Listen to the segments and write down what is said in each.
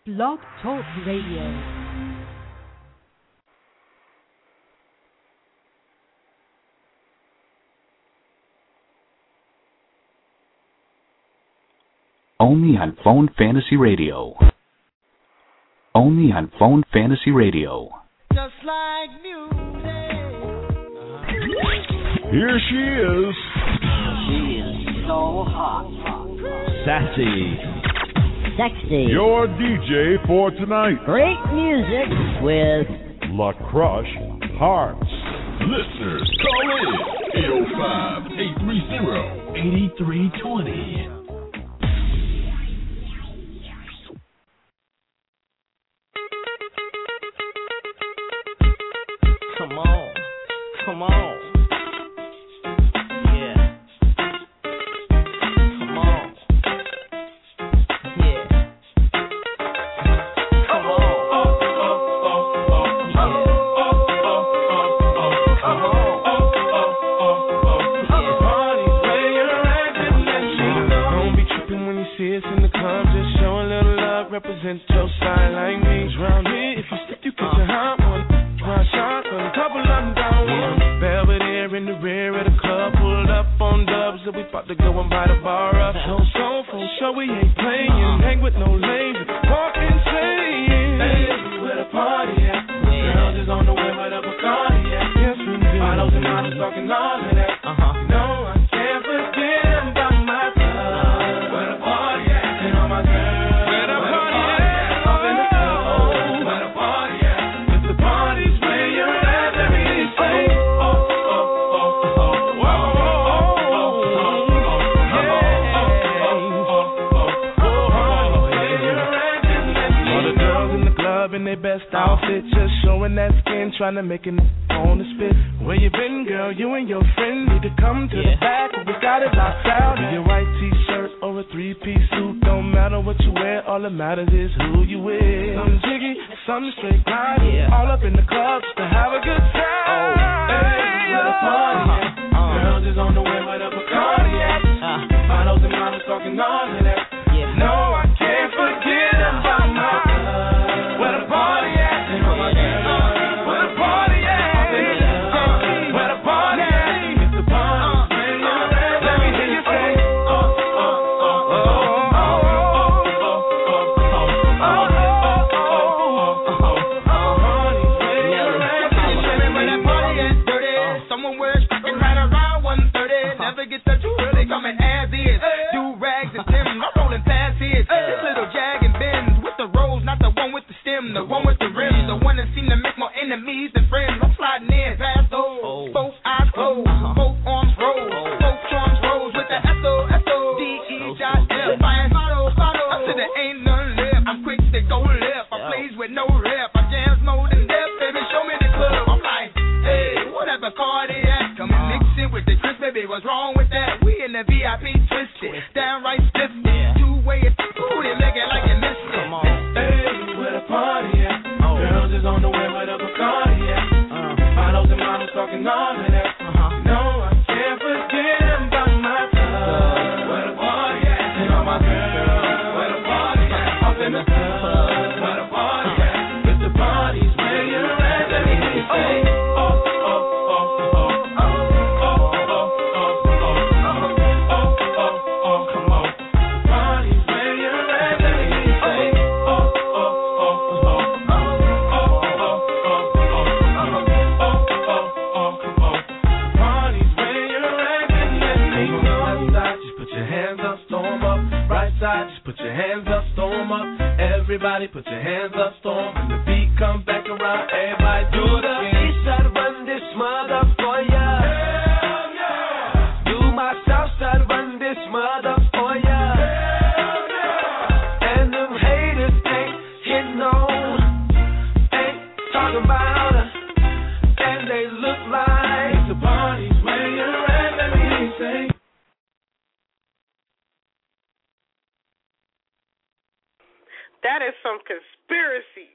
Blog Talk Radio. Only on Phone Fantasy Radio. Only on Phone Fantasy Radio. Just like music. Here she is. She is so hot. Sassy. Sexy. Your DJ for tonight. Great music with La Crush Hearts. Listeners, call in 805-830-8320. Come on. Yeah. Come on. Yeah. Come on. Parties where you're acting like you don't be tripping when you see us in the club. Just show a little love, represent your side like me. Round here, if you slip, you catch a hot one. One shot, a couple of them down one. Belvedere in the rear of the club, pulled up on dubs, so we about to go and buy the bar up. So for sure we ain't playing, hang with no lazy, walking saying, hey, where the party at? Girls is on the way where the Bacardi at. Yes, we do. Bottles and models talking all of that. You know I can't forget about my club. Where the party at? And all my girls. Where the party at? Up in the club. Where the party at? It's the parties where you're at. Let me say, in their best outfit, just showing that skin, trying to make it on the spit. Where you been, girl? You and your friend need to come to the back. We got it locked out. Your white t-shirt or a three-piece suit, don't matter what you wear. All that matters is who you with. Some jiggy, some straight grind. All up in the club to have a good time. Hey, where the party at? Girls is on the way where the Bacardi at. Models and models talking all of that. No, I can't forget about my club. Where the party at? Where the party at? Where the party at? It's the party. Let me hear you say, someone wears fucking right around 1:30. Never get that too early, coming as is. Do rags and Tim, I'm rolling past his. This little Jag and Benz with the rose, not the one with the stem, the one with the rims, the one that seem to make more enemies than friends. I'm sliding in past those, both eyes closed, both arms rose, both charms rose with the S-O-S-O-D-E, Josh F. Fine, follow. I said there ain't none left. I'm quick to go left. I plays with no rep. I jams more than death, baby. Show me the club. I'm like, hey, whatever car they at, come and mix it with the Chris, baby. What's wrong with that? We in the VIP twisted, downright stiff, two-way. Ooh, they make it like you missed it. Come on. Hey, where the party at? Girls is on the way where the Bacardi at. Models and models talking all of that. No, I can't forget about my club. Where the party at? And all my girls. Where the party at? Up in the club. Where the party at? It's the parties where you're at. Let me hear you say, come on. Parties where you're at. Let me hear you say, parties where you're at. Left side, just put your hands up, storm up. Right side, just put your hands up, storm up. Everybody put your hands up, storm. When the beat comes back around, everybody do the east side, run this mother for ya. Hell yeah. Do my south side, run this mother for ya. Hell yeah. And them haters ain't hitting on, ain't talking about her, and they look like it's the parties where you're at. Let me hear you say. That is some conspiracy.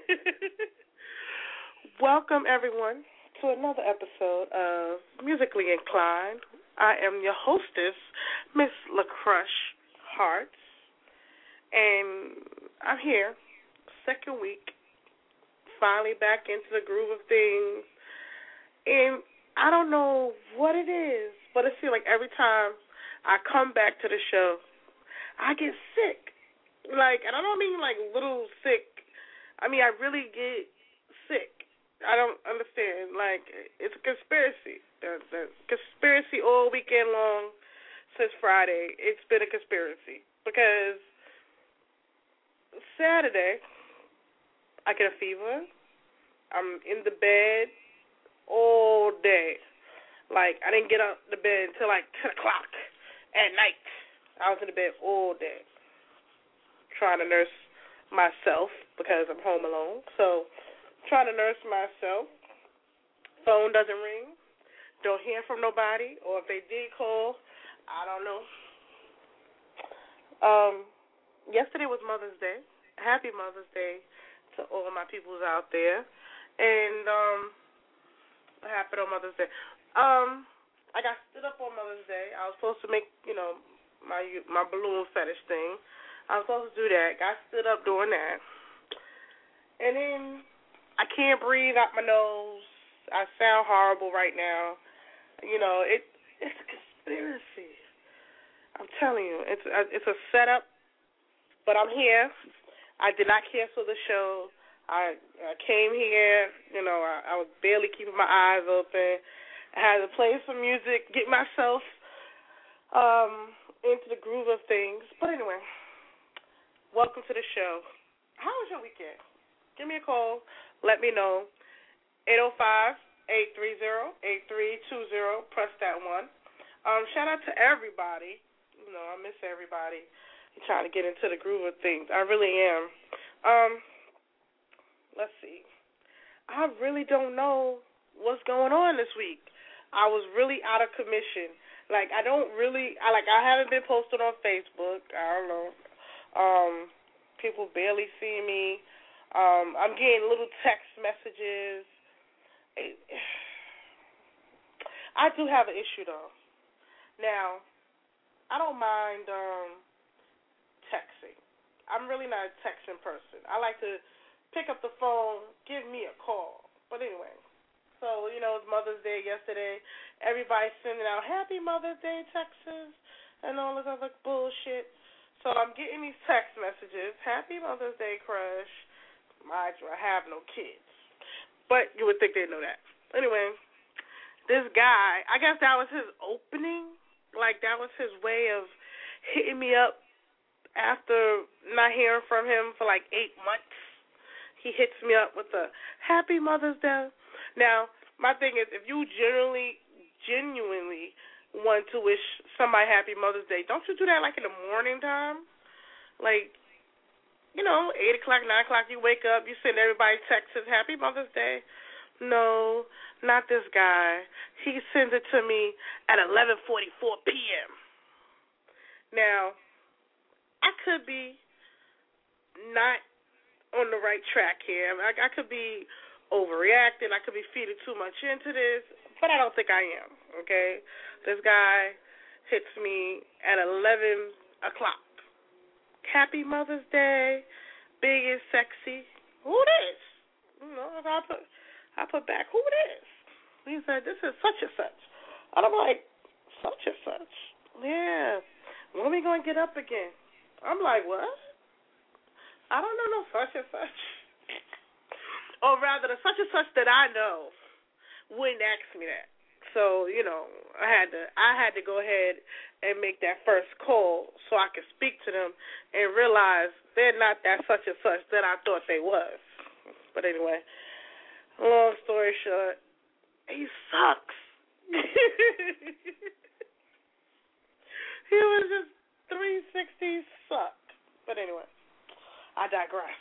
Welcome, everyone, to another episode of Musically Inclined. I am your hostess, Miss LaCrush Hearts, and I'm here second week, finally back into the groove of things. And I don't know what it is, but it seems like every time I come back to the show, I get sick. Like, and I don't mean like little sick. I mean, I really get sick. I don't understand. Like, it's a conspiracy. The conspiracy all weekend long since Friday. It's been a conspiracy because Saturday I get a fever. I'm in the bed all day. Like, I didn't get up the bed until like 10 o'clock at night. I was in the bed all day trying to nurse myself because I'm home alone. So, trying to nurse myself. Phone doesn't ring. Don't hear from nobody. Or if they did call, I don't know. Yesterday was Mother's Day. Happy Mother's Day to all my peoples out there. And what happened on Mother's Day? I got stood up on Mother's Day. I was supposed to make, my balloon fetish thing. I was supposed to do that. Got stood up doing that. And then I can't breathe out my nose. I sound horrible right now. It's a conspiracy. I'm telling you, it's a setup. But I'm here. I did not cancel the show. I came here. I was barely keeping my eyes open. I had to play some music, get myself into the groove of things. But anyway, welcome to the show. How was your weekend? Give me a call. Let me know. 805-830-8320. Press that one. Shout out to everybody. I miss everybody. I'm trying to get into the groove of things. I really am. Let's see. I really don't know what's going on this week. I was really out of commission. Like, I haven't been posted on Facebook. I don't know. People barely see me. I'm getting little text messages. I do have an issue, though. Now, I don't mind texting. I'm really not a texting person. I like to pick up the phone, give me a call. But anyway, so, it's Mother's Day yesterday. Everybody's sending out Happy Mother's Day texts and all this other bullshit. So I'm getting these text messages. Happy Mother's Day, crush. Mind you, I have no kids. But you would think they'd know that. Anyway, this guy, I guess that was his opening. Like, that was his way of hitting me up after not hearing from him for like 8 months. He hits me up with a Happy Mother's Day. Now, my thing is, if you genuinely want to wish somebody Happy Mother's Day, don't you do that like in the morning time? Like, 8 o'clock, 9 o'clock, you wake up, you send everybody texts, Happy Mother's Day. No, not this guy. He sends it to me at 11:44 p.m. Now, I could be not on the right track here. I could be overreacting. I could be feeding too much into this, but I don't think I am, okay? This guy hits me at 11 o'clock. Happy Mother's Day, big and sexy. Who this? I put back, who this? He said, this is such and such. And I'm like, such and such? Yeah. When are we going to get up again? I'm like, what? I don't know no such and such. Or rather, the such and such that I know wouldn't ask me that. So, I had to go ahead and make that first call so I could speak to them and realize they're not that such and such that I thought they was. But anyway, long story short, he sucks. He was just 360 suck. But anyway, I digress.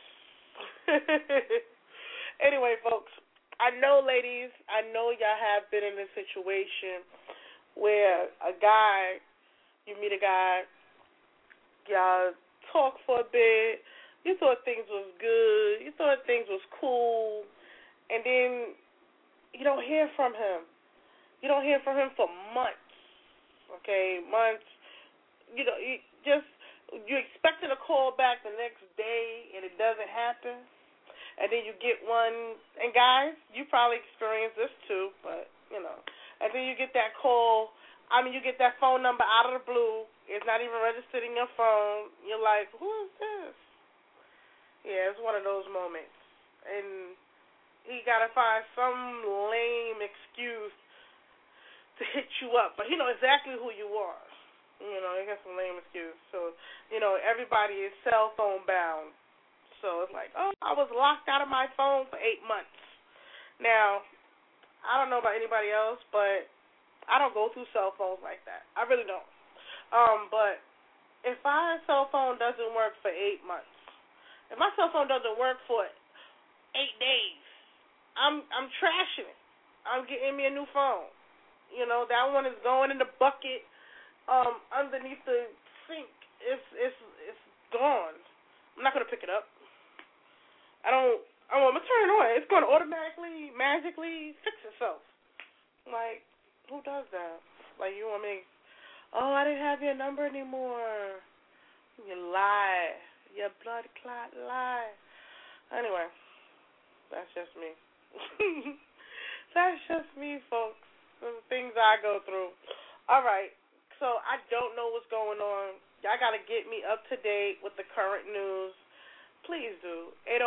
Anyway, folks, I know, ladies, y'all have been in a situation where you meet a guy, y'all talk for a bit, you thought things was good, you thought things was cool, and then you don't hear from him. You don't hear from him for months, okay, months. You just you expected a call back the next day and it doesn't happen, and then you get one. And guys, you probably experienced this too, but and then you get that call. I mean, you get that phone number out of the blue. It's not even registered in your phone. You're like, who is this? Yeah, it's one of those moments, and he gotta find some lame excuse to hit you up, but he know exactly who you are. He got some lame excuse. So, everybody is cell phone bound. So it's like, oh, I was locked out of my phone for 8 months. Now, I don't know about anybody else, but I don't go through cell phones like that. I really don't. But if my cell phone doesn't work for 8 months, if my cell phone doesn't work for 8 days, I'm trashing it. I'm getting me a new phone. That one is going in the bucket underneath the sink. It's gone. I'm not gonna pick it up. I'm gonna turn it on. It's gonna automatically, magically fix itself. Like, who does that? Like, you want me? Oh, I didn't have your number anymore. You lie. You blood clot lie. Anyway, that's just me. That's just me, folks. The things I go through. All right. So I don't know what's going on. Y'all got to get me up to date with the current news. Please do.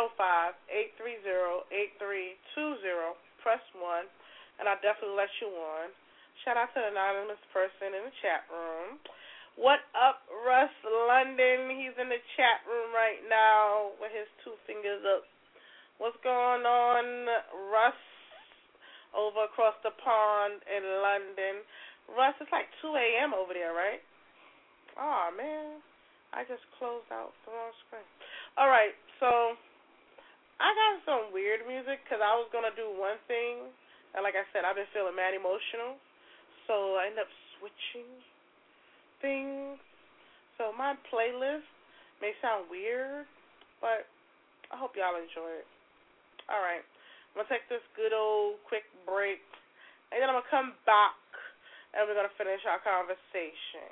805-830-8320. Press 1, and I'll definitely let you on. Shout out to the anonymous person in the chat room. What up, Russ London? He's in the chat room right now with his 2 fingers up. What's going on, Russ, over across the pond in London? Russ, it's like 2 a.m. over there, right? Oh, man. I just closed out the wrong screen. All right, so I got some weird music because I was going to do one thing. And like I said, I've been feeling mad emotional. So I ended up switching things. So my playlist may sound weird, but I hope y'all enjoy it. All right. I'm going to take this good old quick break. And then I'm going to come back. And we're going to finish our conversation.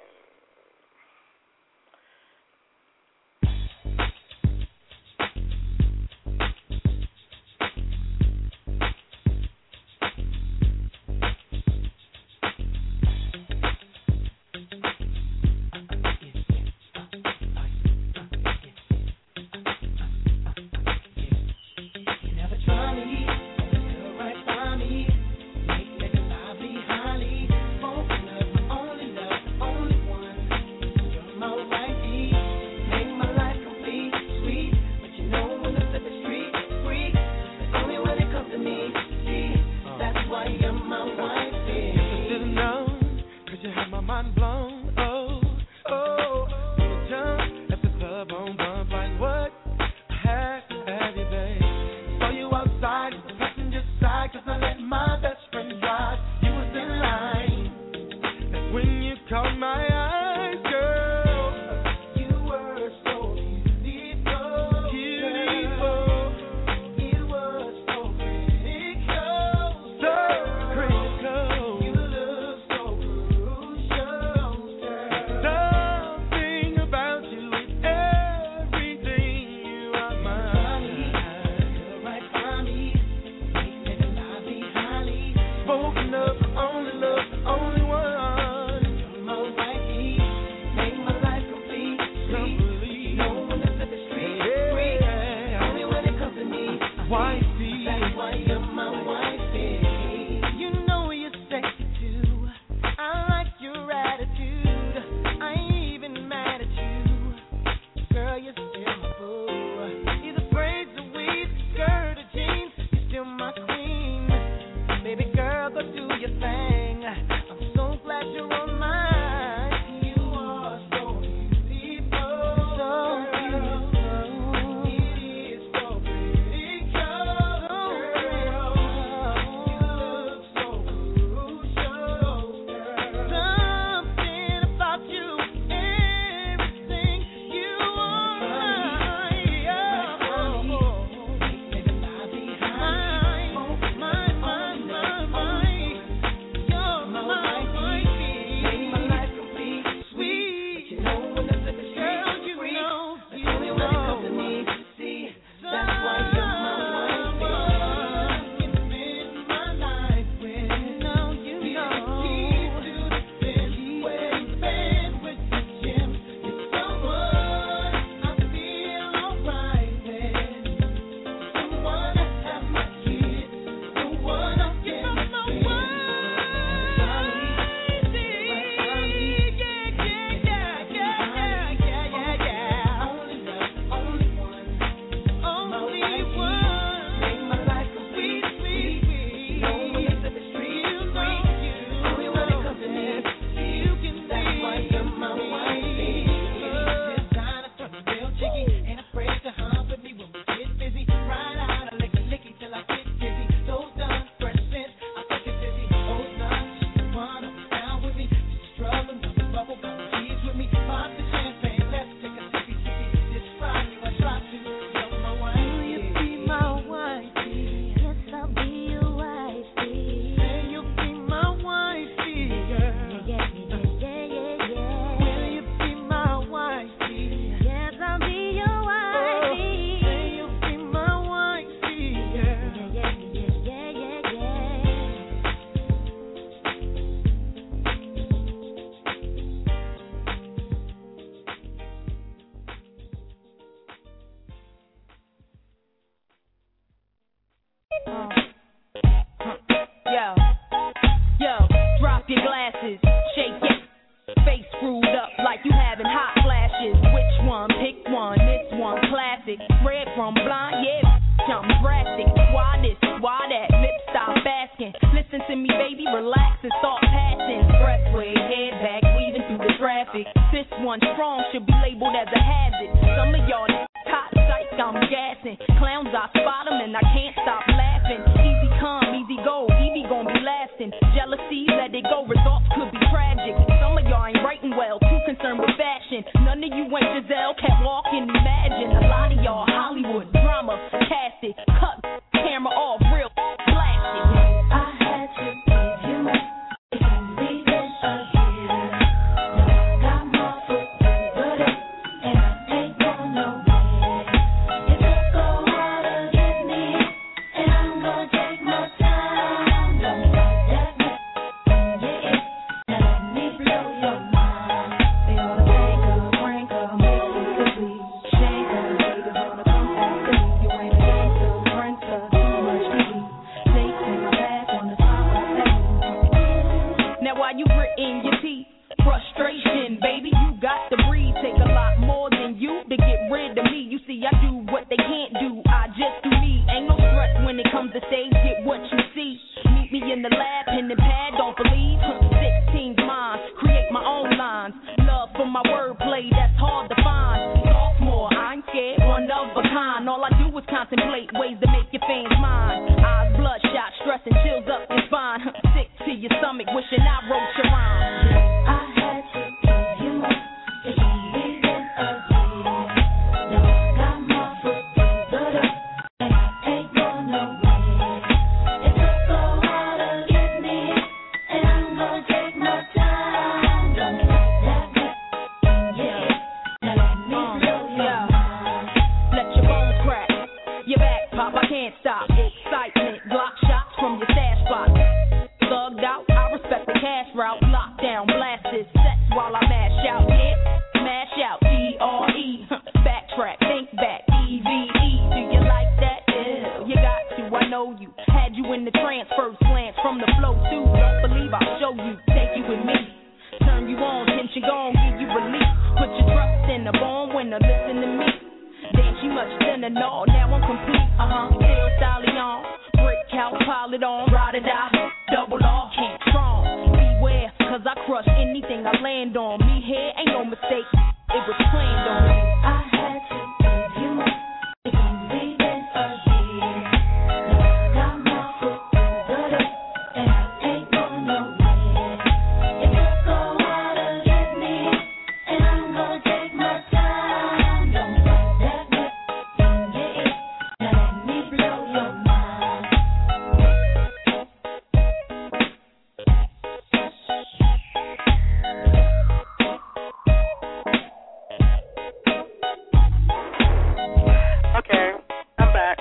Yo, drop your glasses, shake it. Face screwed up like you having hot flashes. Which one? Pick one. This one classic. Red from blind, yeah. Jump drastic. Why this? Why that? Lip stop asking. Listen to me, baby. Relax and start passing. Expressway, head back, weaving through the traffic. This one strong should be labeled as a hazard. Some of y'all hot psych, I'm gassing. Clowns, I spot them and I can't stop laughing. Easy come, easy go. Evie gon' be lasting. Jealousy, let it go. Results could be tragic. Some of y'all ain't writing well, too concerned with fashion. None of you ain't Giselle, can't walk and imagine. A lot of y'all Hollywood drama, cast it, cut camera off, real blasted. I had to give you my, if you leave it again. Now I got my foot in it, and I ain't going nowhere. It took a while to get me, and I'm gonna take my time. Don't fight that, yeah. Now let me blow your mind. They ought to make a prank or make it complete. Shame that haters wanna come after me. You ain't a gangster, printer, too much TV. Snakes in my back, wanna talk about that. Now while you gritting your teeth, frustration, baby, you got to breathe. Take a lot more than you to get rid of me. You see, I do what they can't do. I just do me. Ain't no stress when it comes to stage. Get what you see. Meet me in the lab, pen and pad, don't believe. 16's mine, create my own lines. Love for my wordplay, that's hard to find. Sophomore, I ain't scared, one of a kind. All I do is contemplate ways to make your fans mine. Eyes bloodshot, stress and chills up your spine. Sick to your stomach, wishing I wrote your rhyme. I had to give you my, if you leave it again. Now I got my foot in the door, and I ain't going nowhere. It took a while to get me, and I'm gonna take my time. Don't fight that, yeah. Now let me blow your mind. Let your bones crack, your back pop, I can't stop. Excitement, block shots from your stash spot. Thugged out, I respect the cash route. Lockdown, blasted, sex while I mash out. Yeah, mash out, D-R-E. Backtrack, think back, E-V-E. Do you like that? Yeah, you got to, I know you. Had you in the trance, first glance from the flow too. Don't believe I'll show you, take you with me. Turn you on, tension gone, give you relief. Put your trust in the born winner, listen to me. Damn, she much thinner, no, now I'm complete. Still stallion, brick house, pile it on, ride or die, double R, can't strong. Beware, cause I crush anything I land on. Me here ain't no mistake, it was planned on. I had to give you my, if you leave it again. Now I got my foot in the door, and I ain't going nowhere. It took a while to get me, and I'm gonna take my time. Don't fight that, yeah. Now let me blow your mind. Okay, I'm back.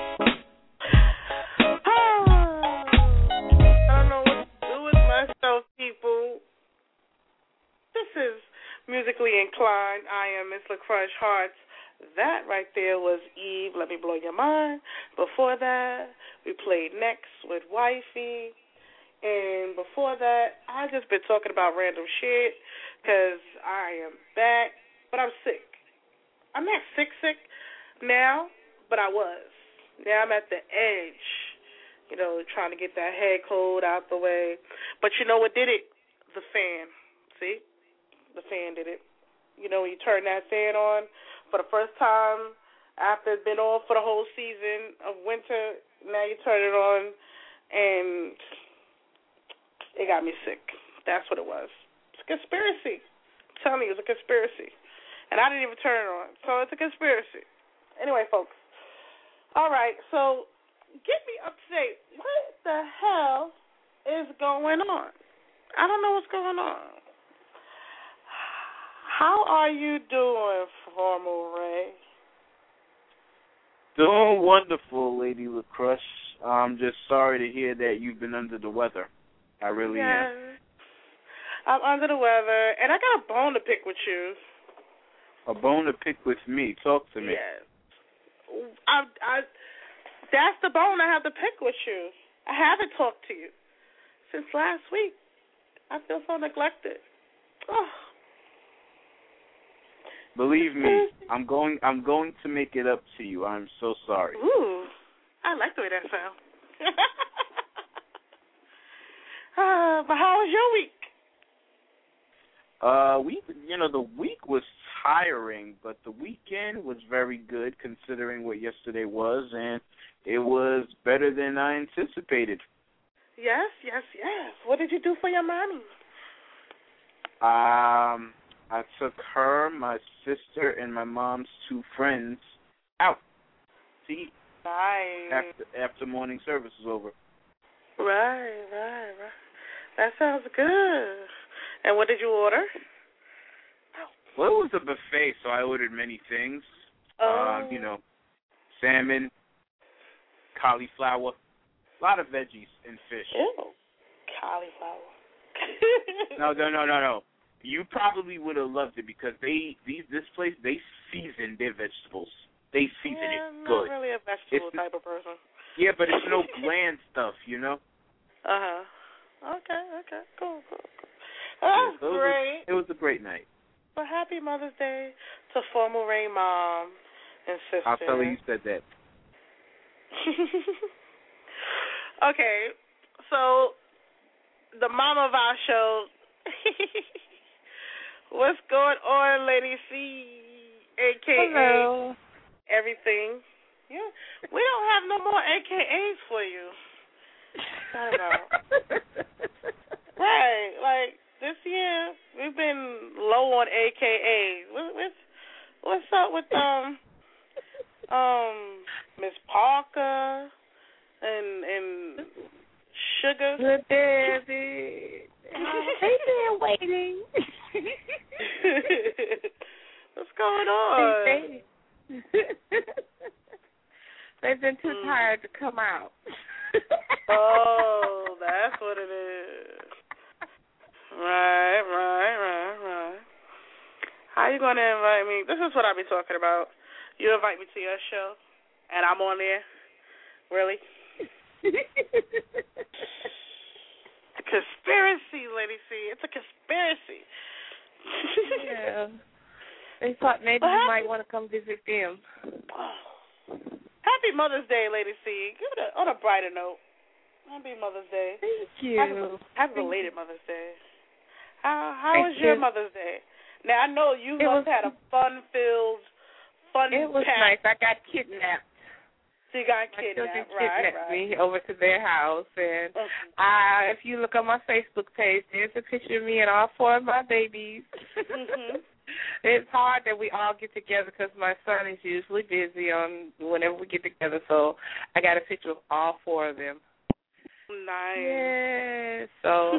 I don't know what to do with myself, people. This is Musically Inclined. I am Miss LaCrush Hearts. That right there was Eve, Let Me Blow Your Mind. Before that, we played Next with Wifey. And before that, I just been talking about random shit because I am back, but I'm sick. I'm not sick now, but I was. Now I'm at the edge, trying to get that head cold out the way. But you know what did it? The fan. See? The fan did it. When you turn that fan on for the first time after it's been on for the whole season of winter, now you turn it on, and it got me sick. That's what it was. It's a conspiracy. I'm telling you, it's a conspiracy. And I didn't even turn it on, so it's a conspiracy. Anyway, folks. All right, so get me up to date. What the hell is going on? I don't know what's going on. How are you doing, Formal Ray? Doing wonderful, Lady LaCrush. I'm just sorry to hear that you've been under the weather. I really am. I'm under the weather, and I got a bone to pick with you. A bone to pick with me? Talk to me. Yes. That's the bone I have to pick with you. I haven't talked to you. since last week. I feel so neglected. Oh. Believe me, I'm going to make it up to you. I'm so sorry. Ooh, I like the way that sounds. But how was your week? The week was tiring, but the weekend was very good considering what yesterday was, and it was better than I anticipated. Yes. What did you do for your mommy? I took her, my sister, and my mom's 2 friends out to eat. Nice. After morning service was over. Right. That sounds good. And what did you order? Well, it was a buffet, so I ordered many things. Salmon, cauliflower, a lot of veggies and fish. Ew, cauliflower. No. You probably would have loved it because this place, they season their vegetables. They season it good. I'm not really a vegetable type of person. Yeah, but it's no bland stuff, you know? Okay. Cool. That's great. It was a great night. Well, happy Mother's Day to former Ray mom and sister. I'll tell her you said that. Okay, so the mom of our show, what's going on, Lady C, a.k.a. Hello. Everything? Yeah, we don't have no more AKAs for you. I don't know. Right, like this year we've been low on AKAs. What's up with Miss Parker and Sugar? Good Debbie. They've been waiting. What's going on? They've been too tired to come out. Oh, that's what it is. Right. How you going to invite me? This is what I be talking about. You invite me to your show, and I'm on there? Really? Conspiracy, Lady C. It's a conspiracy. Yeah. They thought maybe you might want to come visit them. Happy Mother's Day, Lady C. Give it on a brighter note. Happy Mother's Day. Thank you. Happy belated Mother's Day. How was your Mother's Day? Now, I know you must have had a fun-filled, It was nice. I got kidnapped. So you got kidnapped, my children kidnapped me over to their house, and if you look on my Facebook page, there's a picture of me and all 4 of my babies. It's hard that we all get together because my son is usually busy on whenever we get together, so I got a picture of all 4 of them. Nice. Yeah. So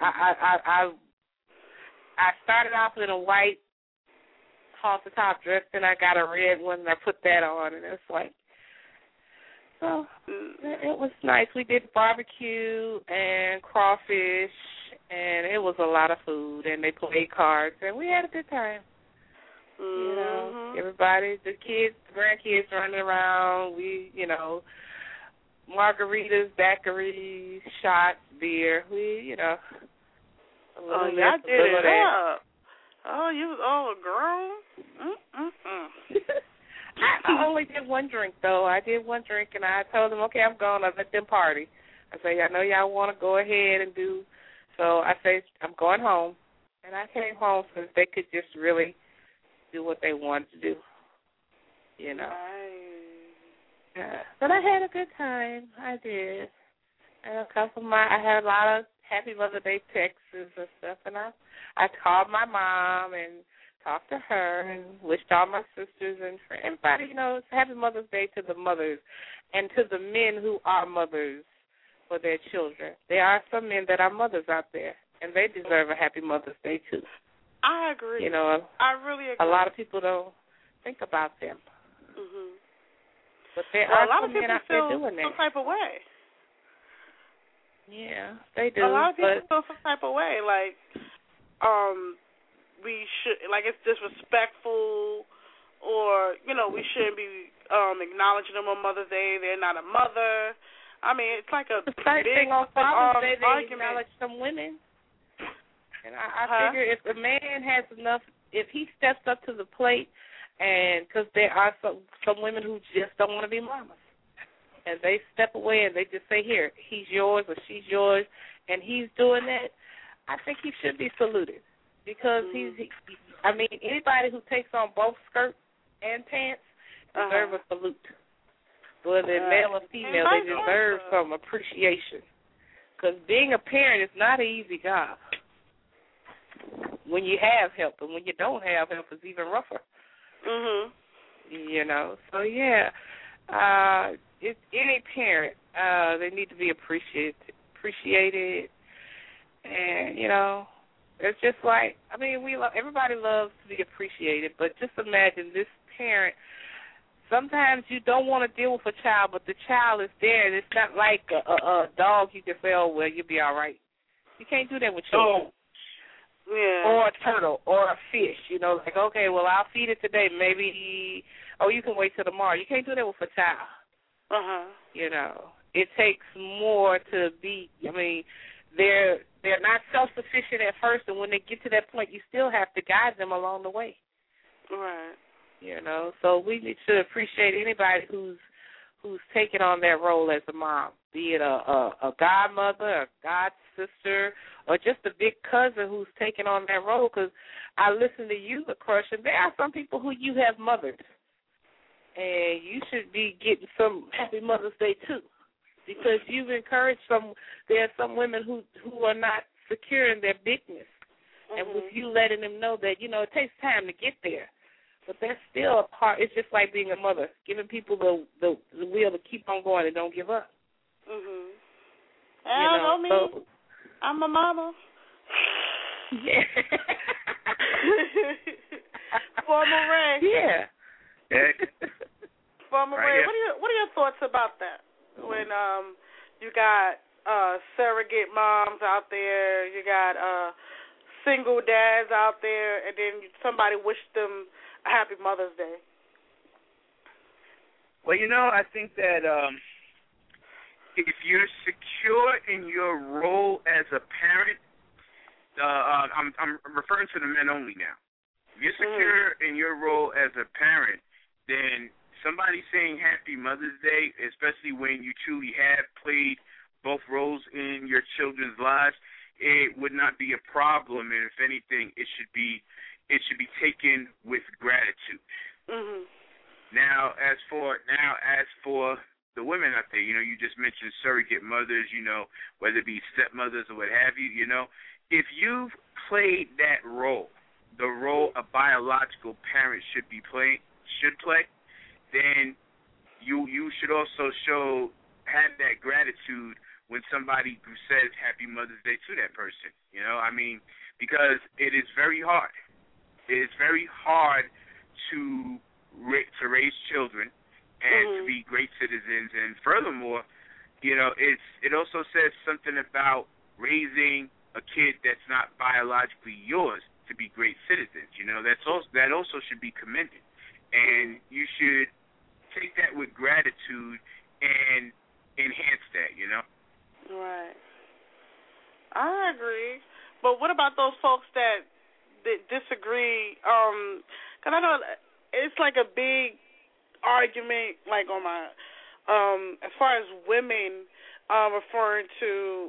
I started off in a white halter top dress, and I got a red one, and I put that on, and it's like, so it was nice. We did barbecue and crawfish, and it was a lot of food, and they played cards, and we had a good time. You know, everybody, the kids, the grandkids running around. We, margaritas, daiquiris, shots, beer. We, y'all did it up. Oh, you was all grown? I only did one drink, though. I did one drink, and I told them, okay, I'm going to let them party. I say, I know y'all want to go ahead and do. So I say, I'm going home. And I came home so they could just really do what they wanted to do, But I had a good time. I did. And I had a lot of Happy Mother's Day texts and stuff, and I called my mom and talked to her and wished all my sisters and everybody, it's Happy Mother's Day to the mothers and to the men who are mothers for their children. There are some men that are mothers out there, and they deserve a Happy Mother's Day, too. I agree. I really agree. A lot of people don't think about them. But there are some men out there doing that. Some type of way. Yeah, they do. A lot of people feel some type of way, like, we should, like, it's disrespectful, or we shouldn't be acknowledging them on Mother's Day. They're not a mother. I mean, it's like a the same big thing on Father's Day. They argument. acknowledge some women, and I figure if a man has enough, if he steps up to the plate, and because there are some women who just don't want to be mamas, and they step away and they just say, "Here, he's yours or she's yours," and he's doing that, I think he should be saluted because I mean, anybody who takes on both skirts and pants deserve a salute. Whether they're male or female, they deserve some appreciation. Because being a parent is not an easy job. When you have help, and when you don't have help, it's even rougher. You know, so yeah, it's any parent, they need to be appreciated, and you know, it's just like, I mean, everybody loves to be appreciated, but just imagine this parent. Sometimes you don't want to deal with a child, but the child is there, and it's not like a dog you can say, oh, well, you'll be all right. You can't do that with children. Or a turtle or a fish, you know, like, okay, well, I'll feed it today. Maybe, you can wait till tomorrow. You can't do that with a child. You know, it takes more to be, I mean, they're not self-sufficient at first, and when they get to that point, you still have to guide them along the way. Right. You know, so we need to appreciate anybody who's taking on that role as a mom, be it a godmother, a god sister, or just a big cousin who's taking on that role. Because I listen to you, Crush, and there are some people who you have mothered, and you should be getting some Happy Mother's Day too, because you've encouraged there are some women who are not secure in their bigness, and with you letting them know that, you know, it takes time to get there. But that's still a part. It's just like being a mother, giving people the will to keep on going and don't give up. I know me. So, I'm a mama. Yeah. Former Ray. Yeah. Former Ray. What are your thoughts about that? When you got surrogate moms out there, you got single dads out there, and then somebody wished them a Happy Mother's Day. Well, you know, I think that if you're secure in your role as a parent, I'm referring to the men only now. If you're secure in your role as a parent, then somebody saying Happy Mother's Day, especially when you truly have played both roles in your children's lives, it would not be a problem, and if anything, it should be taken with gratitude. Now, as for the women out there, you know, you just mentioned surrogate mothers, you know, whether it be stepmothers or what have you, you know, if you've played that role, the role a biological parent should play, then you should also have that gratitude when somebody says Happy Mother's Day to that person. You know, I mean, because it is very hard. It is very hard to raise children and to be great citizens. And furthermore, you know, it also says something about raising a kid that's not biologically yours to be great citizens. You know, that also should be commended. And you should take that with gratitude and enhance that, you know? Right. I agree. But what about those folks that disagree? Because I know it's like a big argument, like on my, as far as women referring to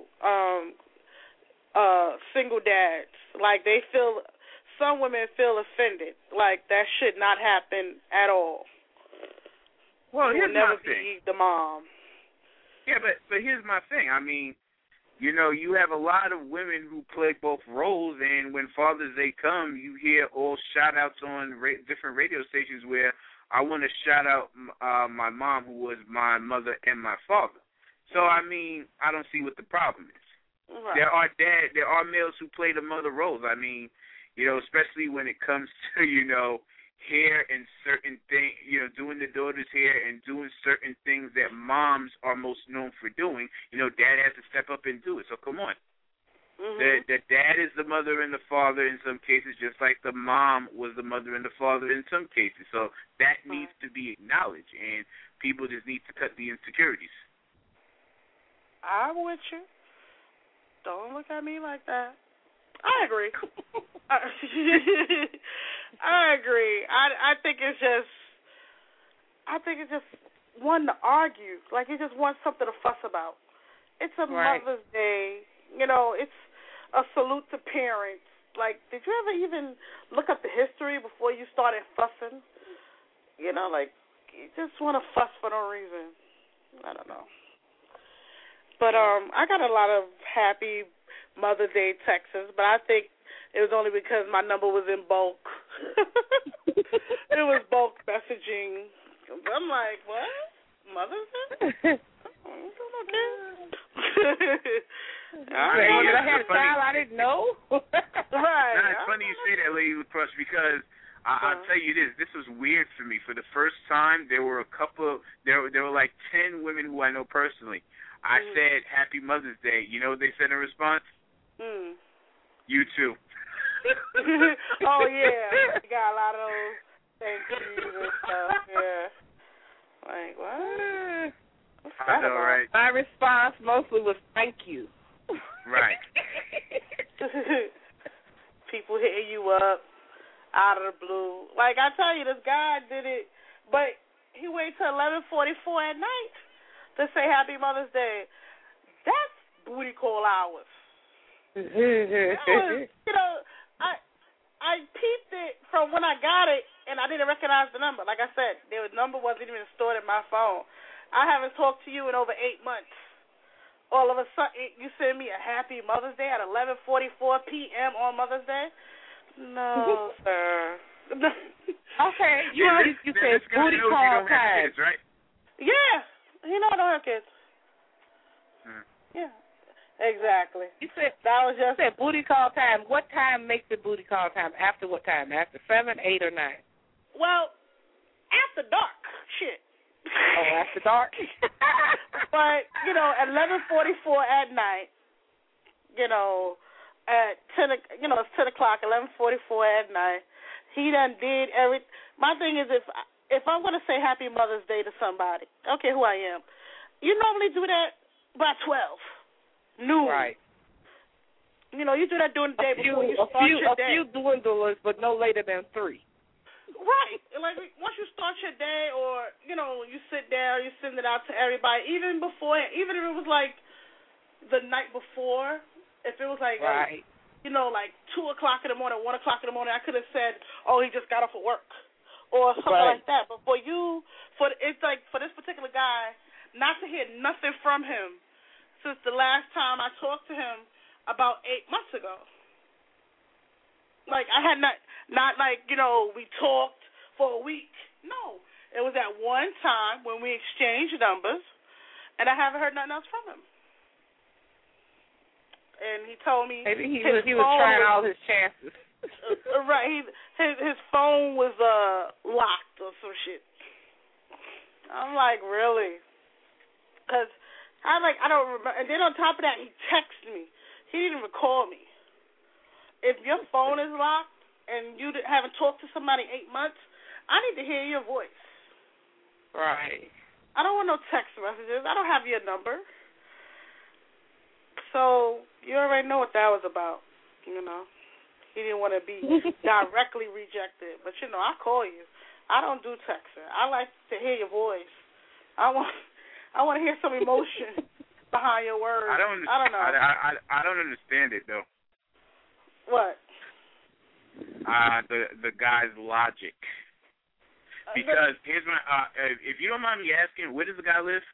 single dads. Like some women feel offended, like that should not happen at all. Well, here's never my thing. Be the mom. Yeah, but here's my thing. I mean, you know, you have a lot of women who play both roles, and when Father's Day comes, you hear all shout-outs on different radio stations where I want to shout out my mom, who was my mother and my father. So, I mean, I don't see what the problem is. Right. There are males who play the mother roles. I mean, you know, especially when it comes to, you know, hair and certain things, you know, doing the daughter's hair and doing certain things that moms are most known for doing. You know, dad has to step up and do it. So come on. The dad is the mother and the father in some cases, just like the mom was the mother and the father in some cases. So that needs to be acknowledged, and people just need to cut the insecurities. I'm with you. Don't look at me like that. I agree. I agree. I think it's just one to argue. Like, you just want something to fuss about. It's a Mother's Day. You know, it's a salute to parents. Like, did you ever even look up the history before you started fussing? You know, like, you just want to fuss for no reason. I don't know. But I got a lot of happy Mother's Day texts, but I think it was only because my number was in bulk. It was bulk messaging. I'm like, what? Mother's Day? I had a child I didn't know. Right. Nah, it's funny you say that, Lady Crush, because I'll tell you this was weird for me. For the first time, there were like 10 women who I know personally. I said, Happy Mother's Day. You know what they said in response? You too. Oh, yeah. We got a lot of those thank yous and stuff, yeah. Like, what? I know, right? My response mostly was thank you. Right. People hitting you up out of the blue. Like, I tell you, this guy did it, but he waited till 11:44 at night to say Happy Mother's Day. That's booty call hours. That was, you know, I peeped it from when I got it, and I didn't recognize the number. Like I said, the number wasn't even stored in my phone. I haven't talked to you in over 8 months. All of a sudden, you send me a Happy Mother's Day at 11:44 p.m. on Mother's Day? No, sir. Okay, you said booty call time, kids, right? Yeah, you know I don't have kids. Yeah, exactly. You said that was just booty call time. What time makes it booty call time? After what time? After 7, 8, or 9? Well, after dark. Shit. Oh, after dark. But you know, at 11:44 at night, you know, at 10, you know, it's 10 o'clock. 11:44 at night. He done did every. My thing is, if I'm gonna say Happy Mother's Day to somebody, okay, who I am, you normally do that by 12 noon. Right. You know, you do that during the day before you start your day. A few dwindlers, but no later than 3. Right. Like, once you start your day, or, you know, you sit down, you send it out to everybody, even before, even if it was like the night before, if it was like, right. You know, like 2 o'clock in the morning, 1 o'clock in the morning, I could have said, oh, he just got off of work, or something like that. But for you, it's like, for this particular guy, not to hear nothing from him since the last time I talked to him about 8 months ago. Like, I had not like, you know, we talked for a week. No. It was at one time when we exchanged numbers, and I haven't heard nothing else from him. And he told me maybe he was trying all his chances. Right. His phone was locked or some shit. I'm like, really? Because I don't remember. And then on top of that, he texted me. He didn't even call me. If your phone is locked and you haven't talked to somebody in 8 months, I need to hear your voice. Right. I don't want no text messages. I don't have your number. So you already know what that was about, you know. He didn't want to be directly rejected. But, you know, I call you. I don't do texting. I like to hear your voice. I want to hear some emotion behind your words. I don't know. I don't understand it, though. What? The guy's logic. Because here's my if you don't mind me asking, where does the guy live?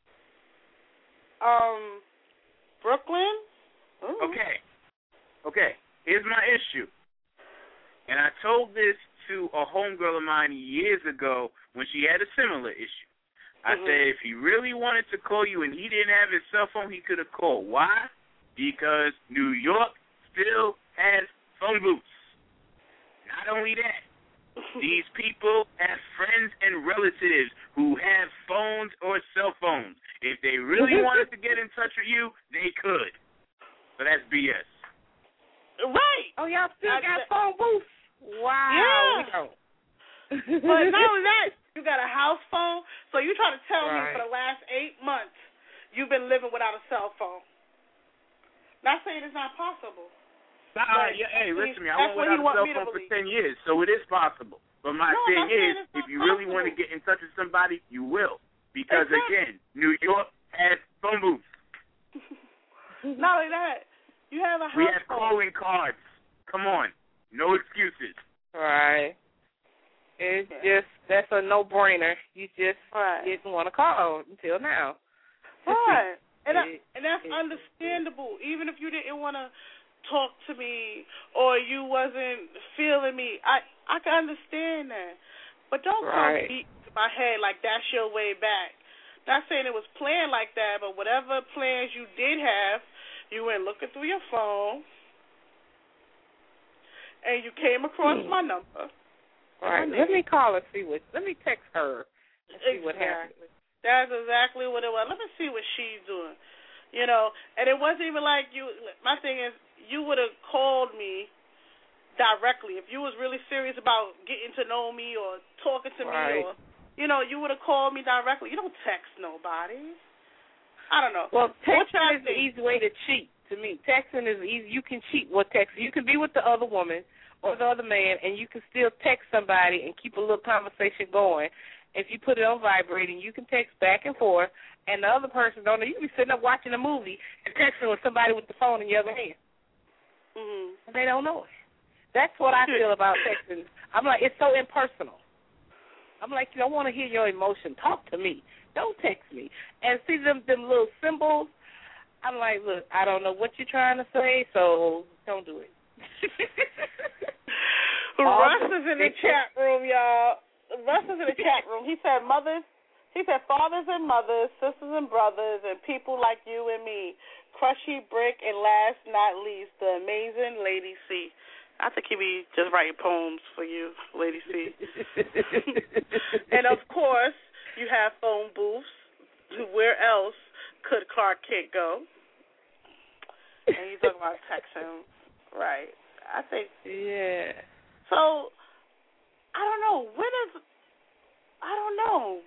Brooklyn. Ooh. Okay. Here's my issue. And I told this to a homegirl of mine years ago when she had a similar issue. I said if he really wanted to call you and he didn't have his cell phone, he could have called. Why? Because New York still has phone booths. Not only that, these people have friends and relatives who have phones or cell phones. If they really wanted to get in touch with you, they could. So that's BS. Right. Oh, y'all still got phone booths? Wow. Yeah. But not only that, you got a house phone. So you trying to tell me for the last 8 months you you've been living without a cell phone. Not saying it's not possible. Hey, listen to me. I went without a cell phone for 10 years, so it is possible. But my thing is, if you really want to get in touch with somebody, you will. Because, again, New York has phone booths. Not only that, you have a house We have phone. calling cards. Come on. No excuses. Right. It's just, that's a no-brainer. You just didn't want to call until now. Right. And that's understandable. Even if you didn't want to talk to me or you wasn't feeling me, I can understand that. But don't come beat my head like that's your way back. Not saying it was planned like that, but whatever plans you did have, you went looking through your phone and you came across my number. All right. Let me call and see let me text her and see what happens. That's exactly what it was. Let me see what she's doing. You know, and it wasn't even like you, my thing is, you would have called me directly. If you was really serious about getting to know me or talking to me or, you know, you would have called me directly. You don't text nobody. I don't know. Well, texting is the easy way to cheat to me. Texting is easy. You can cheat with texting. You can be with the other woman or the other man, and you can still text somebody and keep a little conversation going. If you put it on vibrating, you can text back and forth, and the other person don't know. You can be sitting up watching a movie and texting with somebody with the phone in your other hand. And they don't know it. That's what I feel about texting. I'm like, it's so impersonal. I'm like, I want to hear your emotion. Talk to me. Don't text me. And see them little symbols. I'm like, look, I don't know what you're trying to say, so don't do it. Russ is in the chat room, y'all. Russ is in the chat room. He said fathers and mothers, sisters and brothers, and people like you and me. Crushy Brick, and last not least, the amazing Lady C. I think he be just writing poems for you, Lady C. And, of course, you have phone booths. Where else could Clark Kent go? And he's talking about texting. Right. I think. Yeah. So, I don't know. I don't know.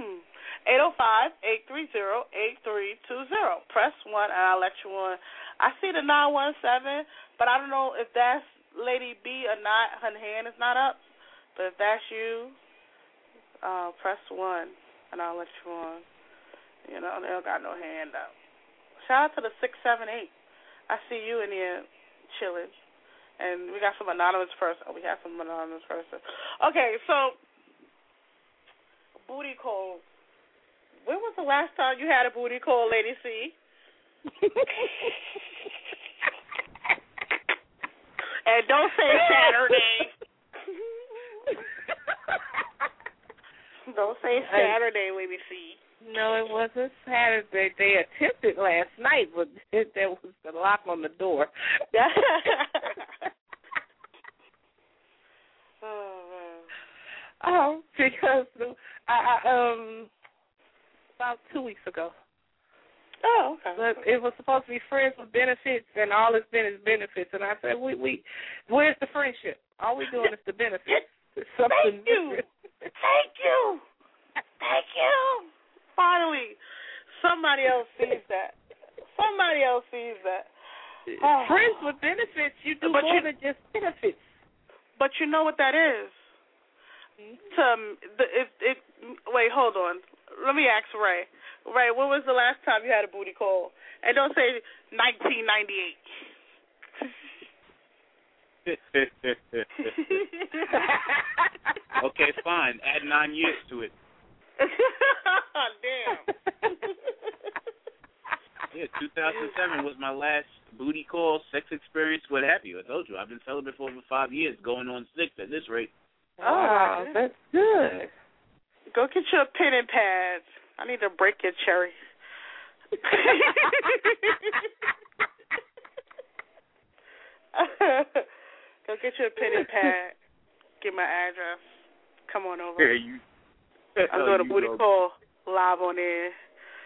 805-830-8320. Press 1 and I'll let you on. I see the 917, but I don't know if that's Lady B or not. Her hand is not up. But if that's you, press 1 and I'll let you on. You know, they don't got no hand up. Shout out to the 678. I see you in here chilling. And we got some anonymous person. Oh, we have some anonymous person. Okay, so booty call. When was the last time you had a booty call, Lady C? And don't say Saturday. Don't say Saturday, Lady C. No, it wasn't Saturday. They attempted last night, but there was a lock on the door. Because about 2 weeks ago. Oh, okay. But it was supposed to be friends with benefits, and all it's been is benefits. And I said, where's the friendship? All we're doing is the benefits. Thank you. Thank you. Thank you. Finally, somebody else sees that. Somebody else sees that. Friends with benefits, you do more than just benefits. But you know what that is? Wait, hold on. Let me ask Ray. Ray, when was the last time you had a booty call? And don't say 1998. Okay, fine. Add 9 years to it. Damn. Yeah, 2007 was my last booty call, sex experience, what have you. I told you, I've been celibate for over 5 years, going on 6 at this rate. Oh, that's good. Go get your pen and pads. I need to break your cherry. Go get your pen and pad. Get my address. Come on over. Yeah, you. I'm doing a booty call live on air.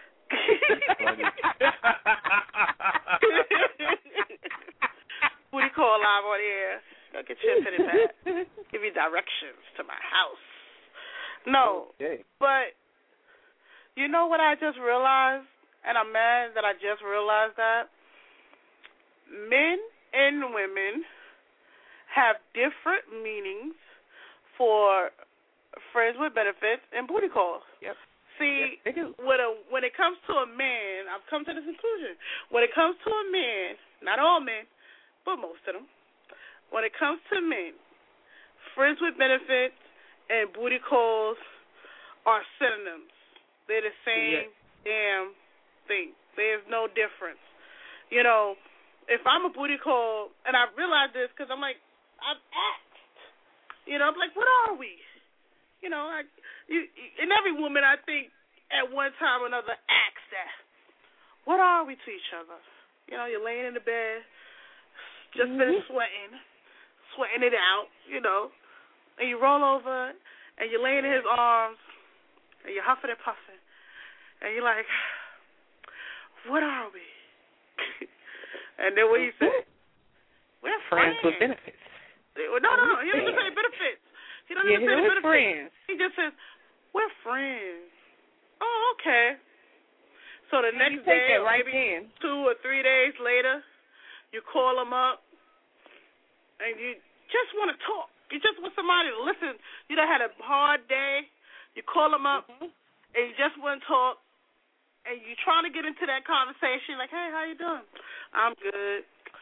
Booty call live on air. Go get your pen and pad. Give you directions to my house. No, okay. But you know what I just realized? and I'm mad that I just realized that men and women have different meanings for friends with benefits and booty calls. Yep. See, yes, they do. when it comes to a man, I've come to this conclusion. When it comes to a man, not all men, but most of them, when it comes to men, friends with benefits and booty calls are synonyms. They're the same damn thing. There's no difference. You know, if I'm a booty call, and I realize this because I'm like, I've asked. You know, I'm like, what are we? You know, and every woman, I think, at one time or another asks that. What are we to each other? You know, you're laying in the bed, just finished sweating it out, you know, and you roll over, and you're laying in his arms, and you're huffing and puffing, and you're like, what are we? And then what you say? We're friends with benefits. No, he doesn't say benefits. He doesn't even say benefits. Friends. He just says, we're friends. Oh, okay. So the next day, or maybe 2 or 3 days later, you call him up, and you just want to talk. You just want somebody to listen. You done had a hard day. You call him up, and you just want to talk, and you're trying to get into that conversation, like, hey, how you doing? I'm good.